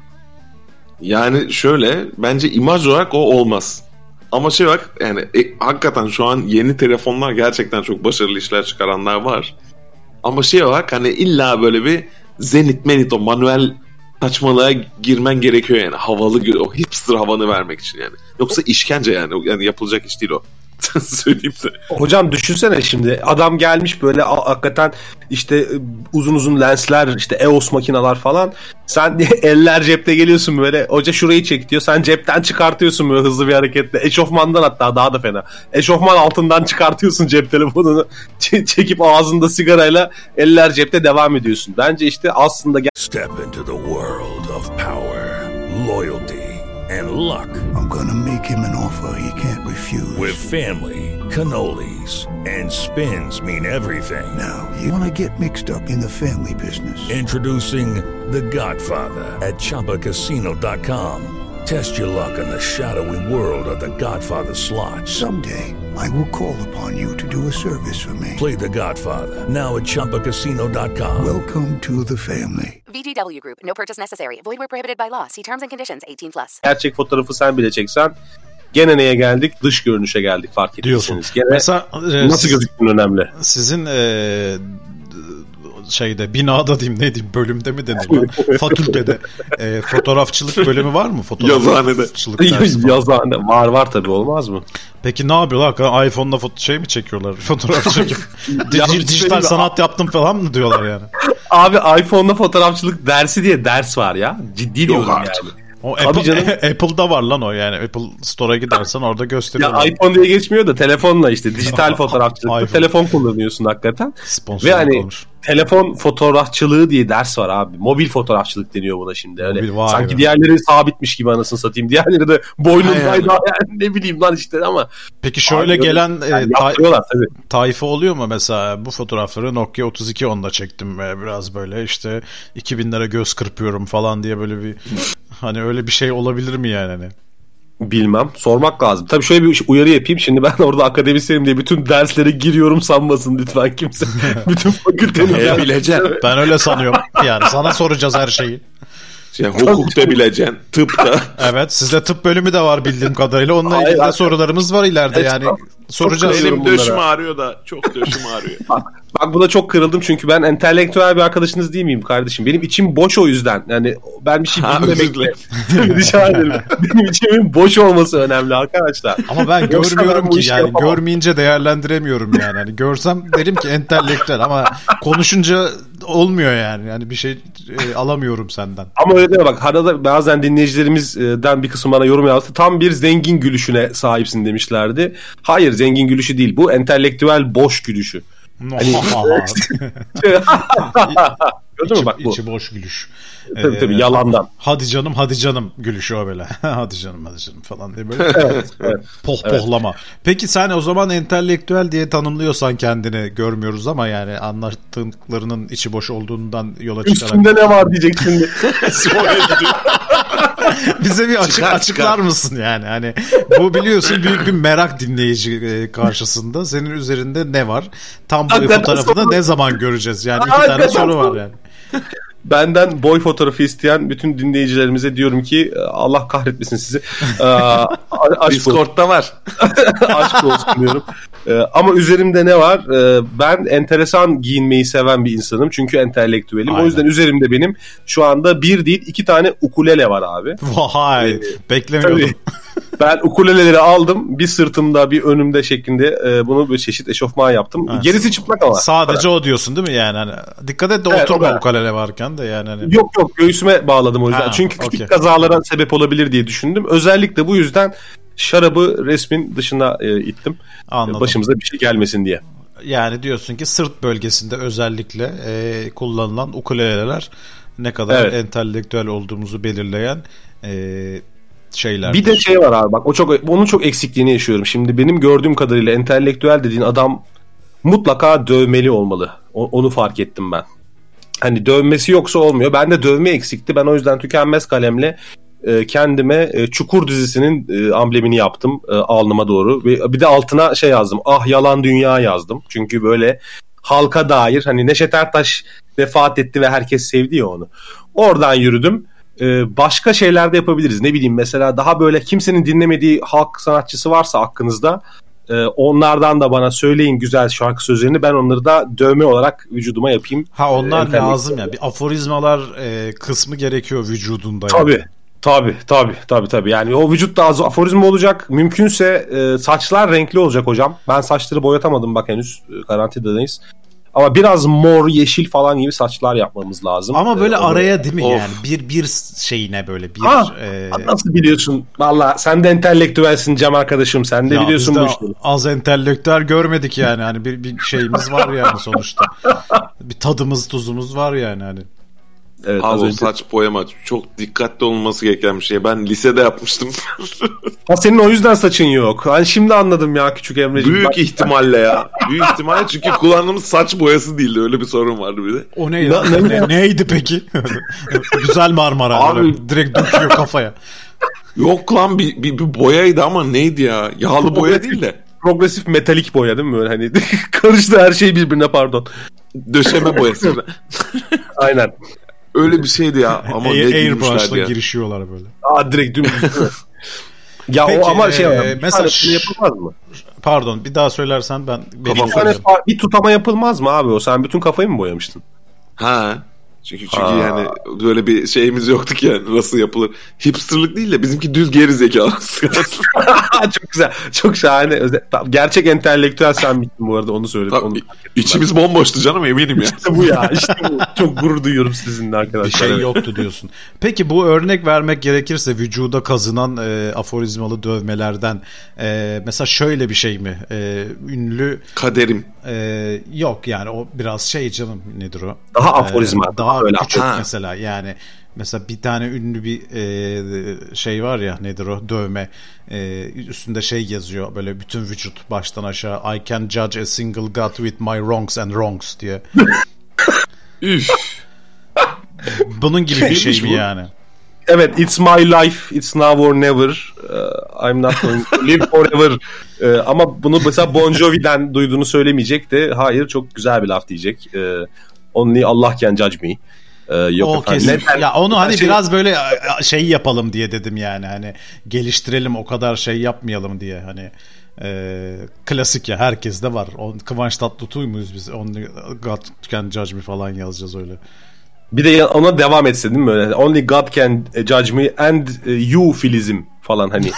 Yani şöyle, bence imaj olarak o olmaz. Ama şey bak, yani e, hakikaten şu an yeni telefonlar gerçekten çok başarılı işler çıkaranlar var. Ama şey olarak hani illa böyle bir zenit menit o manuel saçmalığa girmen gerekiyor yani. Havalı, o hipster havanı vermek için yani. Yoksa işkence yani. Yani yapılacak iş değil o. Söyleyeyim de. Hocam düşünsene şimdi adam gelmiş böyle hakikaten işte uzun uzun lensler işte E O S makineler falan, sen eller cepte geliyorsun böyle, hoca şurayı çek diyor, sen cepten çıkartıyorsun böyle hızlı bir hareketle, eşofmandan, hatta daha da fena, eşofman altından çıkartıyorsun cep telefonunu çekip ağzında sigarayla eller cepte devam ediyorsun. Bence işte aslında Step into the world of power, loyalty and luck. I'm gonna make him an offer he can't refuse. With family, cannolis, and spins mean everything. Now, you wanna get mixed up in the family business. Introducing The Godfather at Chumba Casino dot com. Test your luck in the shadowy world of The Godfather slot. Someday, I will call upon you to do a service for me. Play The Godfather now at Chumba Casino dot com. Welcome to the family. V G W Group. No purchase necessary. Void where prohibited by law. See terms and conditions. eighteen plus. Gerçek fotoğrafı sen bile çeksen gene neye geldik? Dış görünüşe geldik, fark ediyorsunuz. Gene mesela e, nasıl gözüktüğün önemli. Sizin e, şeyde, binada diyeyim, ne diyeyim, bölümde mi denir? Fakültede e, fotoğrafçılık bölümü var mı? Yazıhanede. Yazıhane var var tabii, olmaz mı? Peki ne yapıyorlar? iPhone'da foto- şey mi çekiyorlar? Fotoğraf çekip dijital sanat yaptım falan mı diyorlar yani? Abi iPhone'da fotoğrafçılık dersi diye ders var ya. Ciddi diyorum yani. O Apple, Apple'da var lan o yani. Apple Store'a gidersen orada gösteriyorlar. Ya iPhone diye geçmiyor da telefonla işte dijital fotoğrafçılıkta telefon kullanıyorsun hakikaten. Sponsor ve hani olmuş. Telefon fotoğrafçılığı diye ders var abi. Mobil fotoğrafçılık deniyor buna şimdi. Öyle Mobil, sanki be. diğerleri sabitmiş gibi anasını satayım. Diğerleri de boynundaydı yani, ne bileyim lan işte ama. Peki şöyle abi, gelen yani e, ta- tabii. tayfa oluyor mu mesela? Bu fotoğrafları Nokia otuz iki onda çektim ve biraz böyle işte iki binlere göz kırpıyorum falan diye böyle bir hani öyle bir şey olabilir mi yani? Hani? Bilmem. Sormak lazım. Tabii şöyle bir uyarı yapayım. Şimdi ben orada akademisyenim diye bütün derslere giriyorum sanmasın lütfen kimse. Bütün fakültenin bileceksin. Ben öyle sanıyorum. Yani sana soracağız her şeyi. Yani hukukta bileceksin, tıpta. Evet, sizde tıp bölümü de var bildiğim kadarıyla. Onunla ilgili de sorularımız var ileride yani. Soracağız. Elim döşüm ağrıyor da, çok döşüm ağrıyor. Bak, bak buna çok kırıldım çünkü ben entelektüel bir arkadaşınız değil miyim kardeşim? Benim içim boş o yüzden. Yani ben bir şey bilmemekle. Rica ederim. Benim içimin boş olması önemli arkadaşlar. Ama ben Yoksa görmüyorum ben bu ki işi yani yapamam. Görmeyince değerlendiremiyorum yani. Hani görsem derim ki entelektüel ama konuşunca olmuyor yani. Yani bir şey e, alamıyorum senden. Ama öyle deme bak, arada bazen dinleyicilerimizden bir kısmı bana yorum yaptı. Tam bir zengin gülüşüne sahipsin demişlerdi. Hayır, zengin gülüşü değil. Bu entelektüel boş gülüşü. Hani... Gördün mü bak bu? İçi boş gülüş. Tabii tabii, yalandan. Hadi canım hadi canım gülüşü o böyle. Hadi canım hadi canım falan diye böyle. Evet, evet. Pohpohlama. Evet. Peki sen o zaman entelektüel diye tanımlıyorsan kendini, görmüyoruz ama yani anlattıklarının içi boş olduğundan yola çıkarak. Üstünde ne var diyecek şimdi. Bize bir açık çıkar, açıklar çıkar. mısın yani? Hani bu biliyorsun büyük bir merak dinleyici karşısında. Senin üzerinde ne var? Tam boy fotoğrafını ne zaman göreceğiz? Yani iki tane soru var yani. Benden boy fotoğrafı isteyen bütün dinleyicilerimize diyorum ki Allah kahretmesin sizi. Discord'da var. Aşk olsun diyorum. Ama üzerimde ne var? Ben enteresan giyinmeyi seven bir insanım. Çünkü entelektüelim. Aynen. O yüzden üzerimde benim şu anda bir değil iki tane ukulele var abi. Vay, ee, beklemiyordum. Ben ukuleleleri aldım. Bir sırtımda bir önümde şeklinde e, bunu böyle çeşit eşofman yaptım. Ha, gerisi çıplak ama. Sadece o diyorsun değil mi yani? Hani, dikkat et de evet, oturma ukulele varken de yani. Hani... Yok yok göğsüme bağladım o yüzden. Ha, çünkü küçük okay. kazalara sebep olabilir diye düşündüm. Özellikle bu yüzden şarabı resmin dışına e, ittim. Anladım. Başımıza bir şey gelmesin diye. Yani diyorsun ki sırt bölgesinde özellikle e, kullanılan ukuleleler ne kadar evet. entelektüel olduğumuzu belirleyen e, şeyler. Bir de şey var abi bak o çok onun çok eksikliğini yaşıyorum. Şimdi benim gördüğüm kadarıyla entelektüel dediğin adam mutlaka dövmeli olmalı. O, onu fark ettim ben. Hani dövmesi yoksa olmuyor. Bende dövme eksikti. Ben o yüzden tükenmez kalemle e, kendime e, Çukur dizisinin e, amblemini yaptım e, alnıma doğru. Ve bir de altına şey yazdım. Ah yalan dünya yazdım. Çünkü böyle halka dair hani Neşet Ertaş vefat etti ve herkes sevdi ya onu. Oradan yürüdüm. Ee, başka şeyler de yapabiliriz. Ne bileyim mesela daha böyle kimsenin dinlemediği halk sanatçısı varsa hakkınızda e, onlardan da bana söyleyin güzel şarkı sözlerini. Ben onları da dövme olarak vücuduma yapayım. Ha onlar ee, lazım ya. Bir aforizmalar e, kısmı gerekiyor vücudunda. Tabii. Yani. Tabii tabii tabii tabii. Yani o vücutta az aforizma olacak. Mümkünse e, saçlar renkli olacak hocam. Ben saçları boyatamadım bak henüz. Karantinadayız. Ama biraz mor, yeşil falan gibi saçlar yapmamız lazım. Ama böyle ee, araya değil mi of. Yani? Bir bir şeyine böyle bir... Ha, e... Nasıl biliyorsun? Valla sen de entelektüelsin Cem arkadaşım. Sen de ya biliyorsun bu işleri. Az entelektüel görmedik yani. Hani bir, bir şeyimiz var yani sonuçta. Bir tadımız, tuzumuz var yani hani. Evet, abi o önce... saç boyama çok dikkatli olması gereken bir şey. Ben lisede yapmıştım. Ha senin o yüzden saçın yok. Hani şimdi anladım ya küçük Emre'ciğim. Büyük Bak... ihtimalle ya. Büyük ihtimalle çünkü kullandığımız saç boyası değildi. Öyle bir sorun vardı bir de. O ne ya? Ne, ne, neydi peki? Güzel Marmara. Abi direkt döküyor kafaya. Yok lan bir, bir, bir boyaydı ama neydi ya? Yağlı boya değil de. Progresif metalik boya değil mi böyle hani karıştı her şey birbirine pardon. Döşeme boyası. Aynen. Öyle bir şeydi ya ama Air, ne Airbrush'la girişiyorlar böyle. Aa direkt dümdüz. Ya peki, o ama şey e, mesela ş- yapılmaz mı? Pardon bir daha söylersen ben bir, tane, bir tutama yapılmaz mı abi o? Sen bütün kafayı mı boyamıştın? Ha. Çünkü çünkü ha. yani böyle bir şeyimiz yoktu ki yani nasıl yapılır. Hipsterlık değil de bizimki düz geri zekalı. Çok güzel. Çok şahane. Gerçek entelektüel sen bittin bu arada onu söyledim. Onu İçimiz ben. bomboştu canım eminim ya. İşte bu ya. İşte bu. Çok gurur duyuyorum sizinle arkadaşlar. Bir şey evet. yoktu diyorsun. Peki bu örnek vermek gerekirse vücuda kazınan e, aforizmalı dövmelerden e, mesela şöyle bir şey mi? E, ünlü kaderim. E, yok yani o biraz şey canım nedir o? Daha aforizma. E, daha öyle küçük ha. mesela yani mesela bir tane ünlü bir e, şey var ya nedir o dövme e, üstünde şey yazıyor böyle bütün vücut baştan aşağı I can judge a single god with my wrongs and wrongs diye. Üf. Bunun gibi bir şey mi yani? Evet, it's my life, it's now or never. Uh, I'm not going to live forever. Uh, ama bunu mesela Bon Jovi'den duyduğunu söylemeyecek de hayır çok güzel bir laf diyecek. Uh, Only Allah can judge me. Ee, yok o kesin. Ya onu hani şey... biraz böyle şey yapalım diye dedim yani hani geliştirelim o kadar şey yapmayalım diye hani e, klasik ya herkes de var. O, Kıvanç Tatlıtuğ muyuz biz? Only God can judge me falan yazacağız öyle. Bir de ona devam etsin değil mi böyle? Only God can judge me and you Filizim falan hani.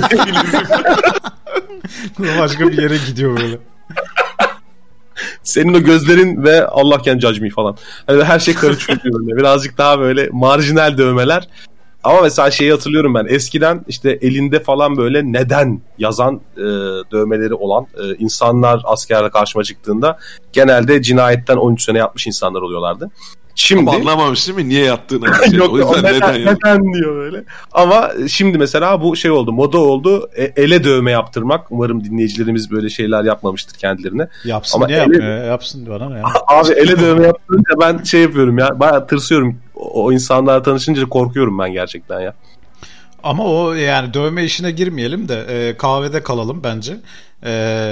Başka bir yere gidiyor böyle. Senin o gözlerin ve Allah can judge me falan. Hani her şey karışıyor böyle. Birazcık daha böyle marjinal dövmeler. Ama mesela şeyi hatırlıyorum ben. Eskiden işte elinde falan böyle neden yazan e, dövmeleri olan e, insanlar askerde karşıma çıktığında genelde cinayetten on üç sene yatmış insanlar oluyorlardı. Şimdi ama anlamamış değil mi? Niye yattığını. Şey. Yok, o yüzden neden, neden, neden diyor böyle. Ama şimdi mesela bu şey oldu, moda oldu. E, ele dövme yaptırmak. Umarım dinleyicilerimiz böyle şeyler yapmamıştır kendilerine. Yapsın ama niye ele... yapmıyor? Yapsın bana ne ya? Abi ele dövme yaptırınca ben şey yapıyorum ya. Bayağı tırsıyorum. O, o insanlarla tanışınca korkuyorum ben gerçekten ya. Ama o yani dövme işine girmeyelim de e, kahvede kalalım bence. E,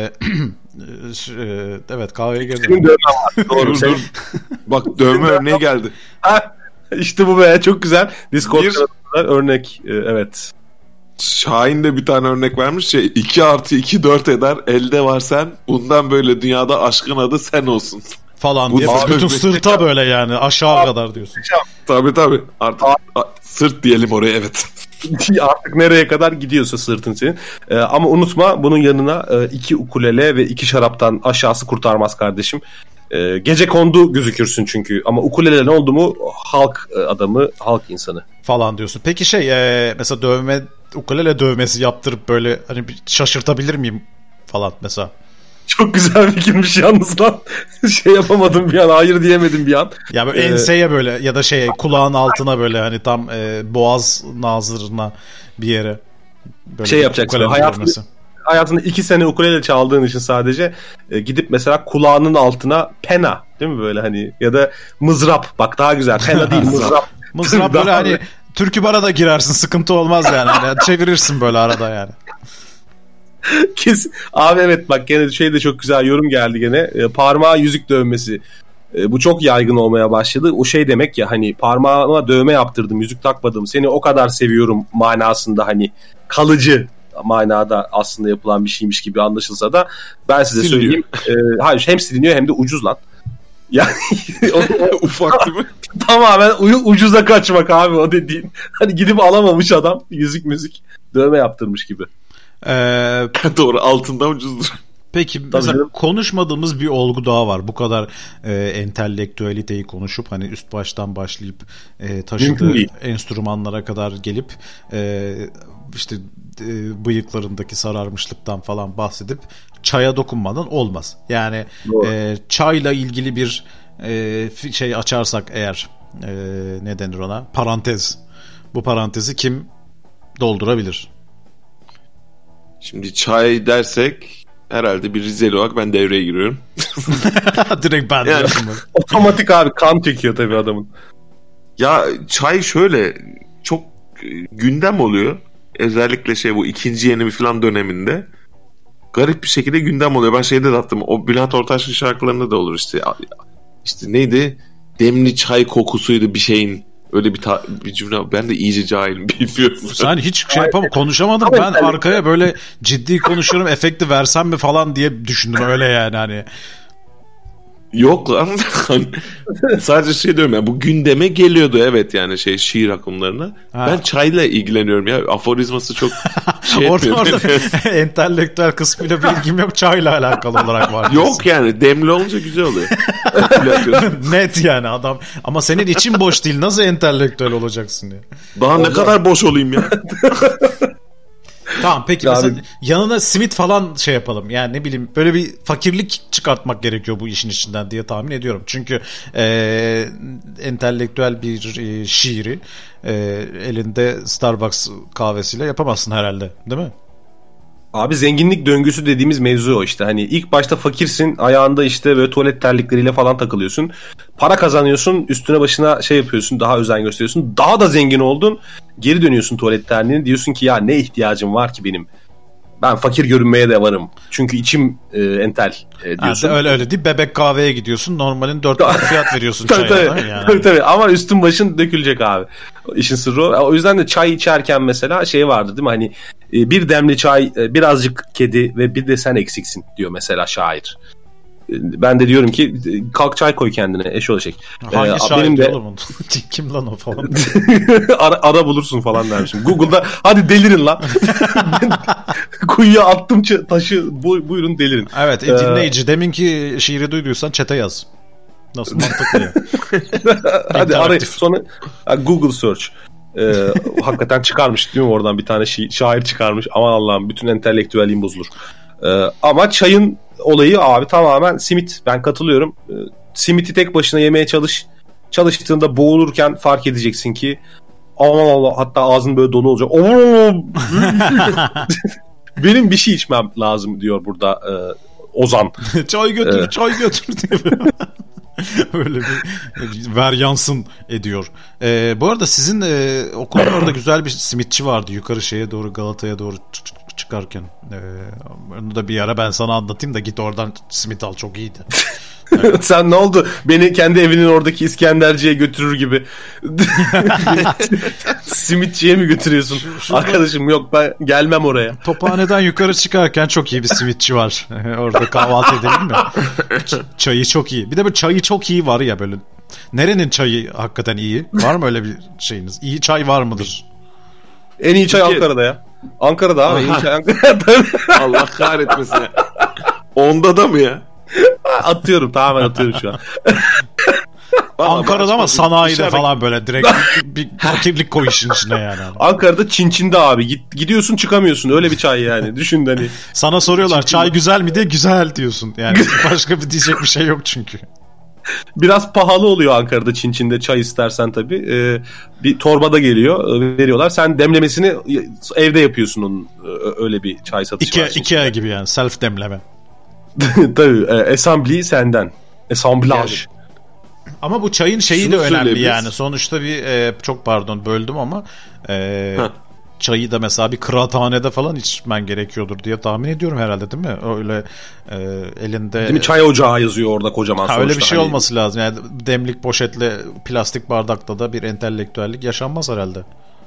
e, evet kahveye girelim. Senin dövmen var. Doğru. Senin... Bak dövme örneği geldi. Ha, işte bu be çok güzel. Discord'da bir... örnek e, evet. Şahin de bir tane örnek vermiş ya iki artı iki dört eder elde var sen bundan böyle dünyada aşkın adı sen olsun. falan Bu diye. abi, Bütün sırta böyle yani aşağı kadar diyorsun. Tabii tabii. Artık a- sırt diyelim oraya, evet. Artık nereye kadar gidiyorsa sırtın senin. Ee, ama unutma, bunun yanına e, iki ukulele ve iki şaraptan aşağısı kurtarmaz kardeşim. Ee, gecekondu gözükürsün çünkü. Ama ukulele ne oldu mu halk adamı, halk insanı. Falan diyorsun. Peki şey e, mesela dövme, ukulele dövmesi yaptırıp böyle hani bir şaşırtabilir miyim falan mesela. Çok güzel fikirmiş yalnız lan. Şey yapamadım bir an, hayır diyemedim bir an. Ya böyle ee, enseye böyle ya da şey kulağın altına böyle hani tam e, boğaz nazırına bir yere böyle şey yapacaksın. Hayatında, hayatında iki sene ukulele çaldığın için sadece e, gidip mesela kulağının altına pena, değil mi böyle hani, ya da mızrap, bak daha güzel, pena değil mızrap. Mızrap böyle hani türkü bara da girersin, sıkıntı olmaz yani. Hani çevirirsin böyle arada yani. Kes. Abi evet, bak gene şey de çok güzel yorum geldi gene. E, parmağı yüzük dövmesi. E, bu çok yaygın olmaya başladı. O şey demek ya, hani parmağıma dövme yaptırdım, yüzük takmadım, seni o kadar seviyorum manasında, hani kalıcı manada aslında yapılan bir şeymiş gibi anlaşılsa da ben size siliniyor. söyleyeyim. E, hayır, hem siliniyor hem de ucuz lan. Yani ufak değil mi? Tamamen ucuza kaçmak abi o dediğin. Hani gidip alamamış adam yüzük müzik dövme yaptırmış gibi. Ee, Doğru, altından ucuzdur. Peki mesela Tabii. konuşmadığımız bir olgu daha var. Bu kadar e, entelektüeliteyi konuşup hani üst baştan başlayıp e, taşıdığı enstrümanlara kadar gelip e, işte e, bıyıklarındaki sararmışlıktan falan bahsedip çaya dokunmadan olmaz. Yani e, çayla ilgili bir e, şey açarsak eğer e, ne denir ona? Parantez. Bu parantezi kim doldurabilir? Şimdi çay dersek herhalde bir Rizeli olarak ben devreye giriyorum. Direkt ben yani, otomatik abi, kan çekiyor tabii adamın. Ya çay şöyle çok gündem oluyor. Özellikle şey bu ikinci yeni bir falan döneminde. Garip bir şekilde gündem oluyor. Ben şeyde de attım. O Bülent Ortaçgil şarkılarında da olur işte. İşte neydi? Demli çay kokusuydu bir şeyin. Öyle bir, ta- bir cümle. Ben de iyice cahilim, bilmiyorum. Sen hiç şey yapamam, konuşamadım. Ben arkaya böyle ciddi konuşuyorum, efekti versem mi falan diye düşündüm öyle yani hani. Yok lan. Sadece şey diyorum ya, bu gündeme geliyordu evet yani şey şiir akımlarına. Ha. Ben çayla ilgileniyorum ya. Aforizması çok şey orada, orada entelektüel kısmıyla bir ilgim yok. Çayla alakalı olarak var. Yok yani demli olunca güzel oluyor. Net yani adam. Ama senin için boş değil. Nasıl entelektüel olacaksın ya? Daha Ondan... ne kadar boş olayım ya. Tamam peki yani... mesela yanına simit falan şey yapalım. Yani ne bileyim böyle bir fakirlik çıkartmak gerekiyor bu işin içinden diye tahmin ediyorum. Çünkü e, entelektüel bir e, şiiri e, elinde Starbucks kahvesiyle yapamazsın herhalde, değil mi? Abi zenginlik döngüsü dediğimiz mevzu o işte. Hani ilk başta fakirsin, ayağında işte böyle tuvalet terlikleriyle falan takılıyorsun. Para kazanıyorsun, üstüne başına şey yapıyorsun, daha özen gösteriyorsun. Daha da zengin oldun, geri dönüyorsun tuvalet terliğine, diyorsun ki ya ne ihtiyacım var ki benim? Ben fakir görünmeye de varım. Çünkü içim e, entel e, diyorsun. Ha, öyle öyle değil. Bebek kahveye gidiyorsun. Normalin dört kat fiyat veriyorsun çaya. tabii, yani. tabii tabii. Ama üstün başın dökülecek abi. İşin sırrı o. O yüzden de çay içerken mesela şey vardı değil mi? Hani e, bir demli çay, e, birazcık kedi ve bir de sen eksiksin diyor mesela şair. Ben de diyorum ki kalk çay koy kendine eş olacak. Hangi ee, şair benim de... oğlum? Kim lan o falan. ara, ara bulursun falan dermişim. Google'da hadi delirin lan. Kuyuya attım taşı, bu, buyurun delirin. Evet e, dinleyici ee... deminki şiiri duyduysan chat'e yaz. Nasıl mantıklı ya. Hadi arayın sonra Google search. Ee, hakikaten çıkarmış değil mi oradan bir tane şi- şair çıkarmış. Aman Allah'ım bütün entelektüelliğim bozulur. Ee, ama çayın olayı abi tamamen simit. Ben katılıyorum. Ee, simiti tek başına yemeye çalış. Çalıştığında boğulurken fark edeceksin ki aman Allah, hatta ağzın böyle dolu olacak. Benim bir şey içmem lazım diyor burada e, Ozan. Çay götür, ee... çay götür diyor. Öyle bir ver yansın ediyor. Ee, bu arada sizin e, okulun orada güzel bir simitçi vardı. Yukarı şeye doğru, Galata'ya doğru çıkarken. Ee, onu da bir ara ben sana anlatayım da git oradan simit al, çok iyiydi. Sen ne oldu? Beni kendi evinin oradaki İskenderci'ye götürür gibi. Simitçiye mi götürüyorsun? Şurada... Arkadaşım yok, ben gelmem oraya. Tophane'den yukarı çıkarken çok iyi bir simitçi var. Orada kahvaltı edelim mi? Çayı çok iyi. Bir de böyle çayı çok iyi var ya böyle. Nerenin çayı hakikaten iyi? Var mı öyle bir şeyiniz? İyi çay var mıdır? En iyi çay Peki. Ankara'da ya. Ankara'da abi. En iyi çay Ankara'da. Allah kahretmesin. Onda da mı ya? Atıyorum, tamamen atıyorum şu an. Ankara'da ama sanayide dışarı... falan böyle direkt bir fakirlik koy işin içine yani. Ankara'da Çinçin'de abi. Git, gidiyorsun çıkamıyorsun. Öyle bir çay yani. Düşün hani. Sana soruyorlar Çinçin'de. Çay güzel mi diye, güzel diyorsun. Yani başka bir diyecek bir şey yok çünkü. Biraz pahalı oluyor Ankara'da Çinçin'de çay istersen tabii. Ee, bir torbada geliyor, veriyorlar. Sen demlemesini evde yapıyorsun onun. Öyle bir çay satışı İki, var. Ikea gibi yani, self demleme. Tabii. E, assembly senden. Assemblage. Ama bu çayın şeyi Şunu de önemli yani. Sonuçta bir e, çok pardon böldüm ama e, çayı da mesela bir kıraathanede falan içmen gerekiyordur diye tahmin ediyorum herhalde, değil mi? Öyle e, elinde... Değil mi? Çay ocağı yazıyor orada kocaman. Ha, öyle bir şey hani... olması lazım. Yani demlik poşetle plastik bardakta da bir entelektüellik yaşanmaz herhalde.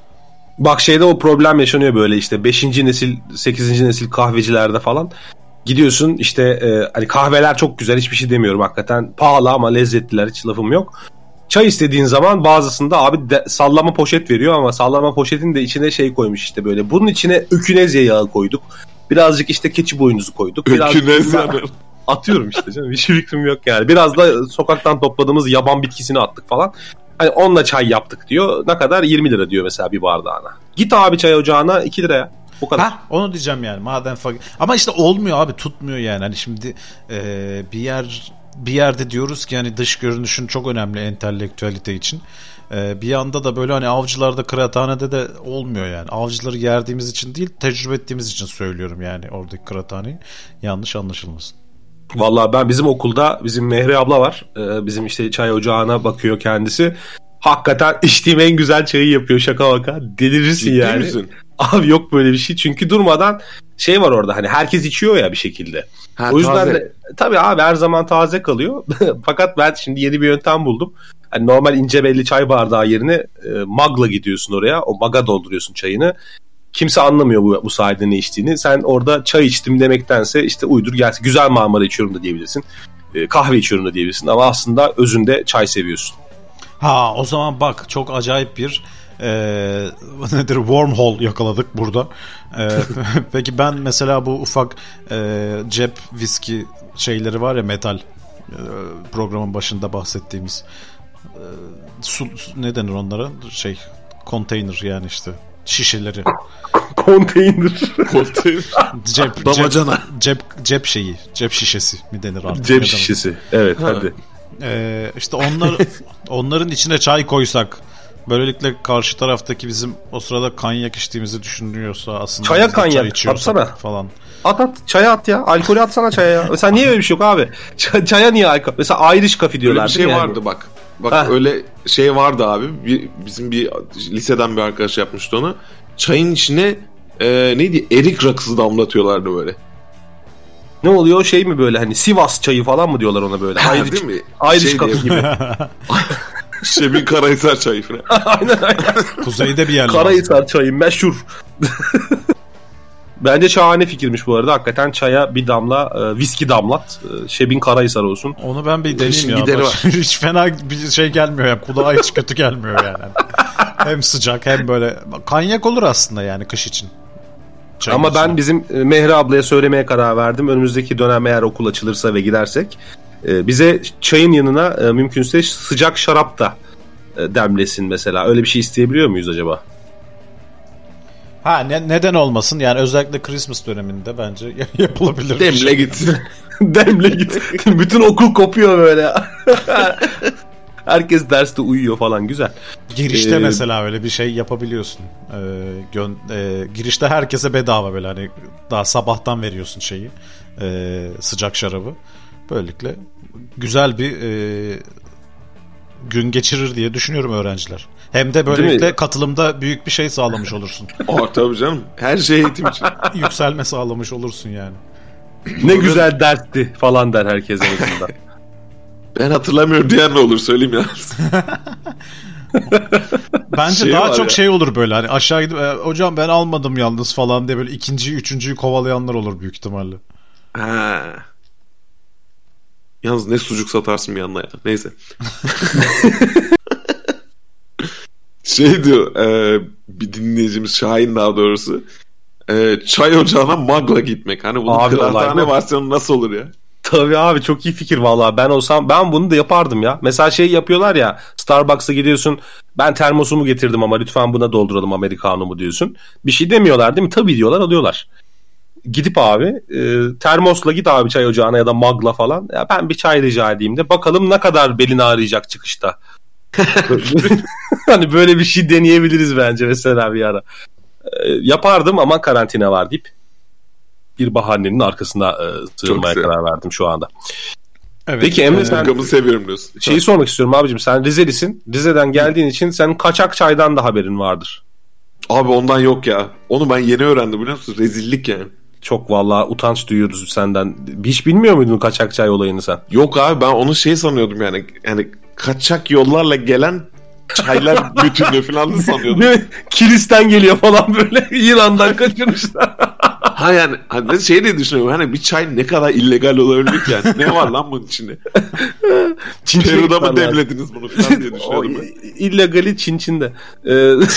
Bak şeyde o problem yaşanıyor böyle işte beşinci nesil, sekizinci nesil kahvecilerde falan. Gidiyorsun işte e, hani kahveler çok güzel, hiçbir şey demiyorum hakikaten. Pahalı ama lezzetliler, hiç lafım yok. Çay istediğin zaman bazısında abi de, sallama poşet veriyor ama sallama poşetin de içine şey koymuş işte böyle. Bunun içine ökünezye yağı koyduk. Birazcık işte keçi boynuzu koyduk. Ökünezye atıyorum işte canım. Hiç fikrim yok yani. Biraz da sokaktan topladığımız yaban bitkisini attık falan. Hani onunla çay yaptık diyor. Ne kadar? yirmi lira diyor mesela bir bardağına. Git abi çay ocağına iki liraya. Bu kadar. Ha, onu diyeceğim yani. Madem fakir. Ama işte olmuyor abi, tutmuyor yani. Hani şimdi e, bir yer bir yerde diyoruz ki hani dış görünüşün çok önemli entelektüelite için. E, bir yanda da böyle hani avcılarda, kıraathanede de olmuyor yani. Avcıları yerdiğimiz için değil, tecrübe ettiğimiz için söylüyorum yani oradaki kıraathaneyi. Yanlış anlaşılmasın. Vallahi ben bizim okulda bizim Mehri abla var. Ee, bizim işte çay ocağına bakıyor kendisi. Hakikaten içtiğim en güzel çayı yapıyor, şaka baka. Delirirsin Ciddi yani. Misin? Abi yok böyle bir şey. Çünkü durmadan şey var orada, hani herkes içiyor ya bir şekilde. Ha, o yüzden taze. de tabii abi her zaman taze kalıyor. Fakat ben şimdi yeni bir yöntem buldum. Hani normal ince belli çay bardağı yerine e, magla gidiyorsun oraya. O maga dolduruyorsun çayını. Kimse anlamıyor bu, bu sayede ne içtiğini. Sen orada çay içtim demektense işte uydur gelsin. Güzel Marmara içiyorum da diyebilirsin. E, kahve içiyorum da diyebilirsin. Ama aslında özünde çay seviyorsun. Ha, o zaman bak çok acayip bir e, nedir wormhole yakaladık burada. E, peki ben mesela bu ufak e, cep viski şeyleri var ya, metal e, programın başında bahsettiğimiz e, su, ne denir onlara, şey konteyner yani işte şişeleri. Konteyner. Konteyner. Cep, damacana. Cep, cep cep şeyi, cep şişesi mi denir artık? Cep şişesi. Evet, ha. Hadi. Ee, işte onlar onların içine çay koysak, böylelikle karşı taraftaki bizim o sırada kanyak içtiğimizi düşünüyorsa aslında çaya kanyak çay atsana falan. At at çaya at ya. Alkolü atsana çaya ya. Mesela niye öyle bir şey yok abi? Ç- çaya niye alkol? Mesela Irish Coffee diyorlar. Öyle bir şey vardı yani. bak. Bak Heh. öyle şey vardı abi. Bir, bizim bir liseden bir arkadaş yapmıştı onu. Çayın içine e, neydi? Erik rakısı damlatıyorlardı böyle. Ne oluyor şey mi böyle, hani Sivas çayı falan mı diyorlar ona böyle? Irish, değil mi? Irish şey Coffee gibi. Şebin Karahisar çayı falan. Aynen aynen. Kuzeyde bir yer. Karahisar çayı meşhur. Bence şahane fikirmiş bu arada. Hakikaten çaya bir damla e, viski damlat. E, Şebin Karahisar olsun. Onu ben bir deneyeyim ya. Hiç fena bir şey gelmiyor ya. Kulağa hiç kötü gelmiyor yani. Hem sıcak hem böyle. Kanyak olur aslında yani kış için. Çay Ama için. Ben bizim Mehri ablaya söylemeye karar verdim. Önümüzdeki dönem eğer okul açılırsa ve gidersek e, bize çayın yanına e, mümkünse sıcak şarap da e, demlesin mesela. Öyle bir şey isteyebiliyor muyuz acaba? Ha ne, neden olmasın yani, özellikle Christmas döneminde bence yapılabilir. Demle şey. git. Demle git. Bütün okul kopuyor böyle. Herkes derste uyuyor falan, güzel. Girişte ee, mesela öyle bir şey yapabiliyorsun. Ee, gön, e, girişte herkese bedava böyle, hani daha sabahtan veriyorsun şeyi, e, sıcak şarabı. Böylelikle güzel bir e, gün geçirir diye düşünüyorum öğrenciler. Hem de böylelikle katılımda büyük bir şey sağlamış olursun. Oh tabii canım. Her şey eğitim için. Yükselme sağlamış olursun yani. Ne güzel dertti falan der herkes en azından. Ben hatırlamıyorum diyen ne olur söyleyeyim ya. Bence Şey daha var çok ya. şey olur böyle hani aşağı gidip "E, hocam ben almadım yalnız" falan diye böyle ikinciyi üçüncüyü kovalayanlar olur büyük ihtimalle. Ha. Yalnız ne sucuk satarsın bir anda ya. Neyse. Şey diyor e, bir dinleyicimiz Şahin daha doğrusu e, çay ocağına magla gitmek. Hani bunun Abi, kıraathane olay bu. versiyonu nasıl olur ya? Tabii abi çok iyi fikir vallahi. Ben olsam ben bunu da yapardım ya. Mesela şey yapıyorlar ya, Starbucks'a gidiyorsun. Ben termosumu getirdim ama lütfen buna dolduralım americano'mu diyorsun. Bir şey demiyorlar değil mi? Tabii diyorlar, alıyorlar. Gidip abi e, termosla git abi çay ocağına ya da magla falan. Ya ben bir çay rica edeyim de bakalım ne kadar belin ağrıyacak çıkışta. Hani böyle bir şey deneyebiliriz bence mesela bir ara. E, yapardım ama karantina var deyip bir bahanenin arkasına e, sığınmaya karar verdim şu anda. Evet. Peki Emre, sen Gamı seviyorum diyorsun. şeyi sormak istiyorum abicim. Sen Rizelisin. Rize'den geldiğin için senin kaçak çaydan da haberin vardır. Abi ondan yok ya. Onu ben yeni öğrendim biliyor musun? Rezillik yani. Çok vallahi utanç duyuyoruz senden. Hiç bilmiyor muydun kaçak çay olayını sen? Yok abi, ben onu şey sanıyordum yani. Yani kaçak yollarla gelen çaylar bütünlüğü falan da sanıyordum. Değil mi? Kilis'ten geliyor falan böyle. İran'dan kaçırmışlar. Ha yani hani şey diye düşünüyorum. Hani bir çay ne kadar illegal olabilir ki yani. Ne var lan bunun içinde? Çin Peru'da mı çayı demlediniz bunu falan diye düşünüyorum. O, illegali Çin Çin'de. Ee,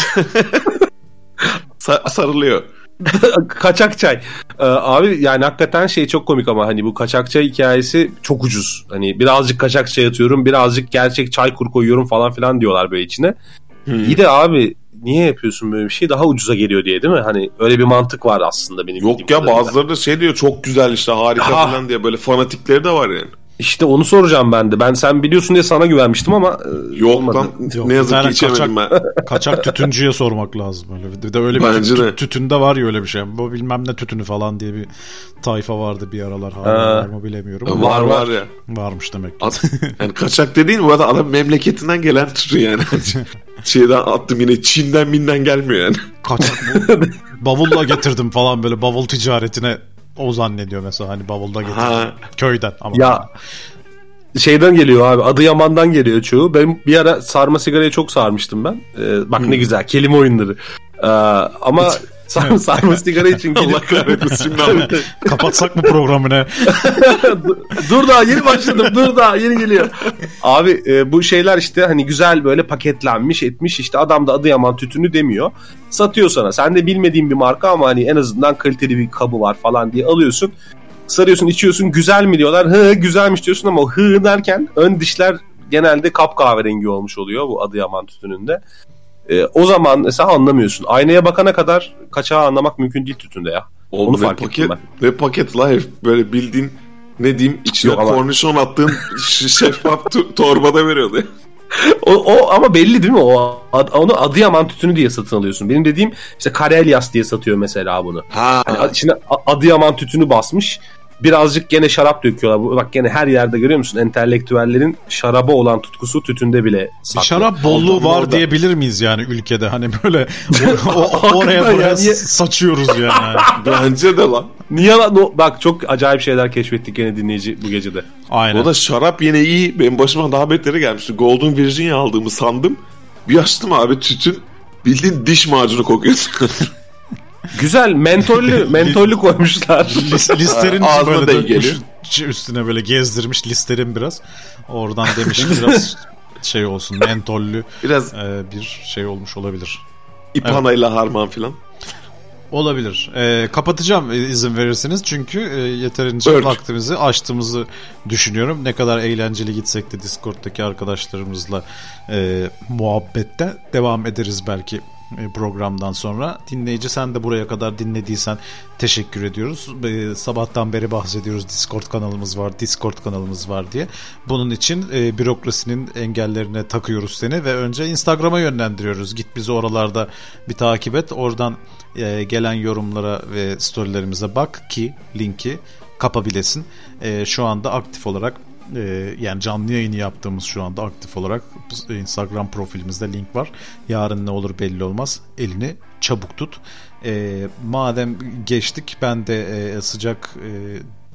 Sa- sarılıyor. Kaçak çay. Ee, abi yani hakikaten şey çok komik ama hani bu kaçak çay hikayesi çok ucuz. Hani birazcık kaçak çay atıyorum, birazcık gerçek çay kur koyuyorum falan filan diyorlar böyle içine. Hmm. İyi de abi niye yapıyorsun böyle bir şey? Daha ucuza geliyor diye değil mi? Hani öyle bir mantık var aslında benim. Yok ya, bazıları da şey diyor, çok güzel işte, harika ha. falan diye, böyle fanatikleri de var yani. İşte onu soracağım ben de. Ben sen biliyorsun diye sana güvenmiştim ama yok olmadı. Lan yok, ne yazık ki içemedim kaçak, ben. Kaçak tütüncüye sormak lazım öyle. Bir de öyle Bence bir tü- de. tütünde var ya öyle bir şey. Bu bilmem ne tütünü falan diye bir tayfa vardı bir aralar. Hala var mı bilemiyorum. Var var ya. Varmış demek ki. Ad, yani kaçak dediğin bu arada adam memleketinden gelen tütün yani. Şeyden attım yine, Çin'den Min'den gelmiyor yani. Kaçak bu. Bavulla getirdim falan, böyle bavul ticaretine o zannediyor mesela, hani bavulda getirdim. Ha. Köyden ama. Ya şeyden geliyor abi, Adıyaman'dan geliyor çoğu. Ben bir ara sarma sigarayı çok sarmıştım ben. Ee, bak hmm. ne güzel kelime oyunları. Ee, ama sar, sarma sigara için Allah kahretmesin şimdi. Kapatsak mı programı ne? Dur daha yeni başladım. Dur daha yeni geliyor. Abi e, bu şeyler işte hani güzel böyle paketlenmiş etmiş, işte adam da Adıyaman tütünü demiyor. Satıyor sana. Sen de bilmediğin bir marka ama hani en azından kaliteli bir kabı var falan diye alıyorsun. Sarıyorsun, içiyorsun, güzel mi diyorlar. Hı güzelmiş diyorsun ama hı derken ön dişler genelde kapkahverengi olmuş oluyor bu Adıyaman tütününde. Ee, o zaman mesela anlamıyorsun. Aynaya bakana kadar kaçağı anlamak mümkün değil tütünde ya. Oğlum, onu fark ettim ben. Ve paket life böyle bildiğin, ne diyeyim, içine kornişon attığın şeffaf t- torbada veriyordu. o, o ama belli değil mi? O onu Adıyaman tütünü diye satın alıyorsun. Benim dediğim işte Karelyas diye satıyor mesela bunu. Ha. Hani içine Adıyaman tütünü basmış. Birazcık gene şarap döküyorlar. Bak gene her yerde görüyor musun? Entelektüellerin şaraba olan tutkusu tütünde bile saklı. Şarap bolluğu Ondan var orada diyebilir miyiz yani ülkede? Hani böyle o, o, oraya buraya yani saçıyoruz yani. Bence de lan. Niye lan? No, bak çok acayip şeyler keşfettik gene dinleyici bu gecede. Aynen. O da şarap yine iyi. Benim başıma daha beteri gelmişti. Golden Virginia aldığımı sandım. Bir açtım abi, tütün bildiğin diş macunu kokuyorsun. Güzel mentollü mentollü koymuşlar. Listerin böyle dökmüş, üstüne böyle gezdirmiş Listerin biraz. Oradan demiş biraz şey olsun, mentollü biraz e, bir şey olmuş olabilir. İpana ile evet. Harman filan. Olabilir. E, kapatacağım izin verirseniz çünkü e, yeterince Ört. vaktimizi aştığımızı düşünüyorum. Ne kadar eğlenceli gitsek de Discord'daki arkadaşlarımızla e, muhabbette devam ederiz belki programdan sonra. Dinleyici, sen de buraya kadar dinlediysen teşekkür ediyoruz. Ee, sabahtan beri bahsediyoruz. Discord kanalımız var, Discord kanalımız var diye. Bunun için e, bürokrasinin engellerine takıyoruz seni ve önce Instagram'a yönlendiriyoruz. Git bizi oralarda bir takip et. Oradan e, gelen yorumlara ve storylerimize bak ki linki kapabilesin. E, şu anda aktif olarak Ee, yani canlı yayını yaptığımız şu anda aktif olarak Instagram profilimizde link var. Yarın ne olur belli olmaz. Elini çabuk tut. Ee, madem geçtik, ben de e, sıcak e,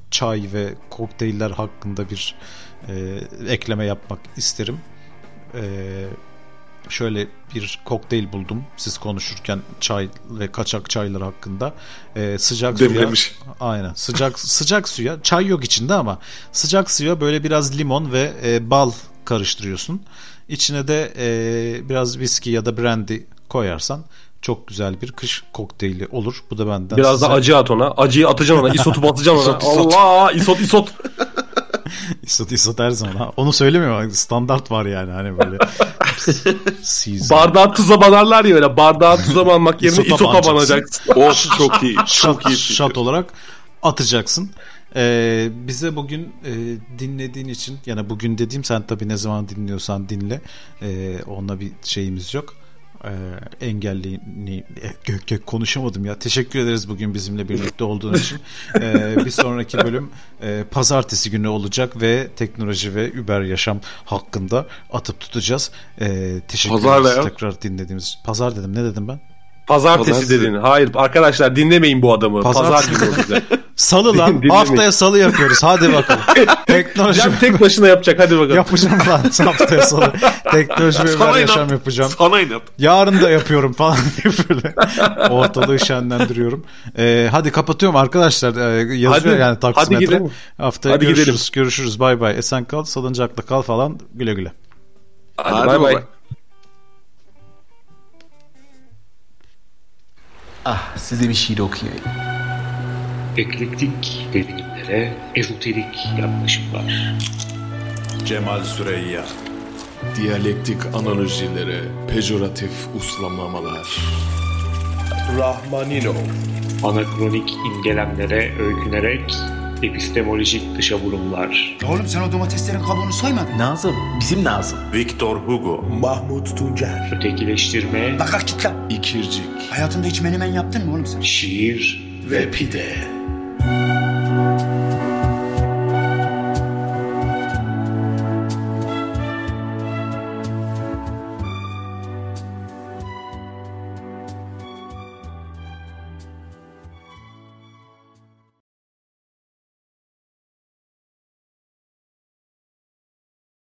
çay ve kokteyller hakkında bir e, ekleme yapmak isterim. E, şöyle bir kokteyl buldum siz konuşurken, çay ve kaçak çaylar hakkında. E, sıcak Demlemiş. suya, aynen sıcak sıcak suya, çay yok içinde ama sıcak suya böyle biraz limon ve e, bal karıştırıyorsun. İçine de e, biraz viski ya da brandy koyarsan çok güzel bir kış kokteyli olur. Bu da benden biraz size... da acı at ona. Acıyı atacaksın ona. İsotu atacaksın ona. İsot, isot. Allah! İsot isot. isot isot her zaman. Ha. Onu söylemiyorum. Standart var yani. Hani böyle. Bardağı tuza banarlar ya öyle. Bardağı tuza banmak yerine isota banacaksın. Of çok iyi. Çok iyi. Şat olarak atacaksın. Ee, bize bugün e, dinlediğin için, yani bugün dediğim, sen tabii ne zaman dinliyorsan dinle. Ee, onunla bir şeyimiz yok. Ee, engelli gök gök konuşamadım ya. Teşekkür ederiz bugün bizimle birlikte olduğun için. Ee, bir sonraki bölüm e, pazartesi günü olacak ve teknoloji ve Uber yaşam hakkında atıp tutacağız. Ee, teşekkür Pazarla ederiz ya. tekrar dinlediğimiz. Pazar dedim, ne dedim ben? Pazartesi, Pazartesi dedin. Hayır arkadaşlar, dinlemeyin bu adamı. Pazartesi. Pazar günü olacak. Salı lan. Haftaya salı yapıyoruz. Hadi bakalım. Teknoloji. Cem tek başına yapacak. Hadi bakalım. Yapacağım lan haftaya salı. Teknoloji ve Uber yaşam yapacağım. Sana inat. Yarın da yapıyorum falan diye böyle ortalığı şenlendiriyorum. Ee, hadi kapatıyorum arkadaşlar. Ee, yazıyor hadi, yani taksimetre. Hadi gidelim. Haftaya hadi görüşürüz. Gidelim. Görüşürüz. Bay bay. Esen kal, salıncakla kal falan. Güle güle. Hadi bay bay. Ah, size bir şiir okuyayım. Eklektik devinimlere ezoterik yaklaşımlar. Cemal Süreyya. Diyalektik analojilere pejoratif uslamamalar. Rahmaninov. Anakronik imgelemlere öykünerek epistemolojik dışa vurumlar. Oğlum sen o domateslerin kabuğunu soymadın. Nazım, bizim Nazım. Victor Hugo. Mahmut Tuncer. Ötekileştirme. Bak git lan. İkircik. Hayatında hiç menemen yaptın mı oğlum sen? Şiir ve pide.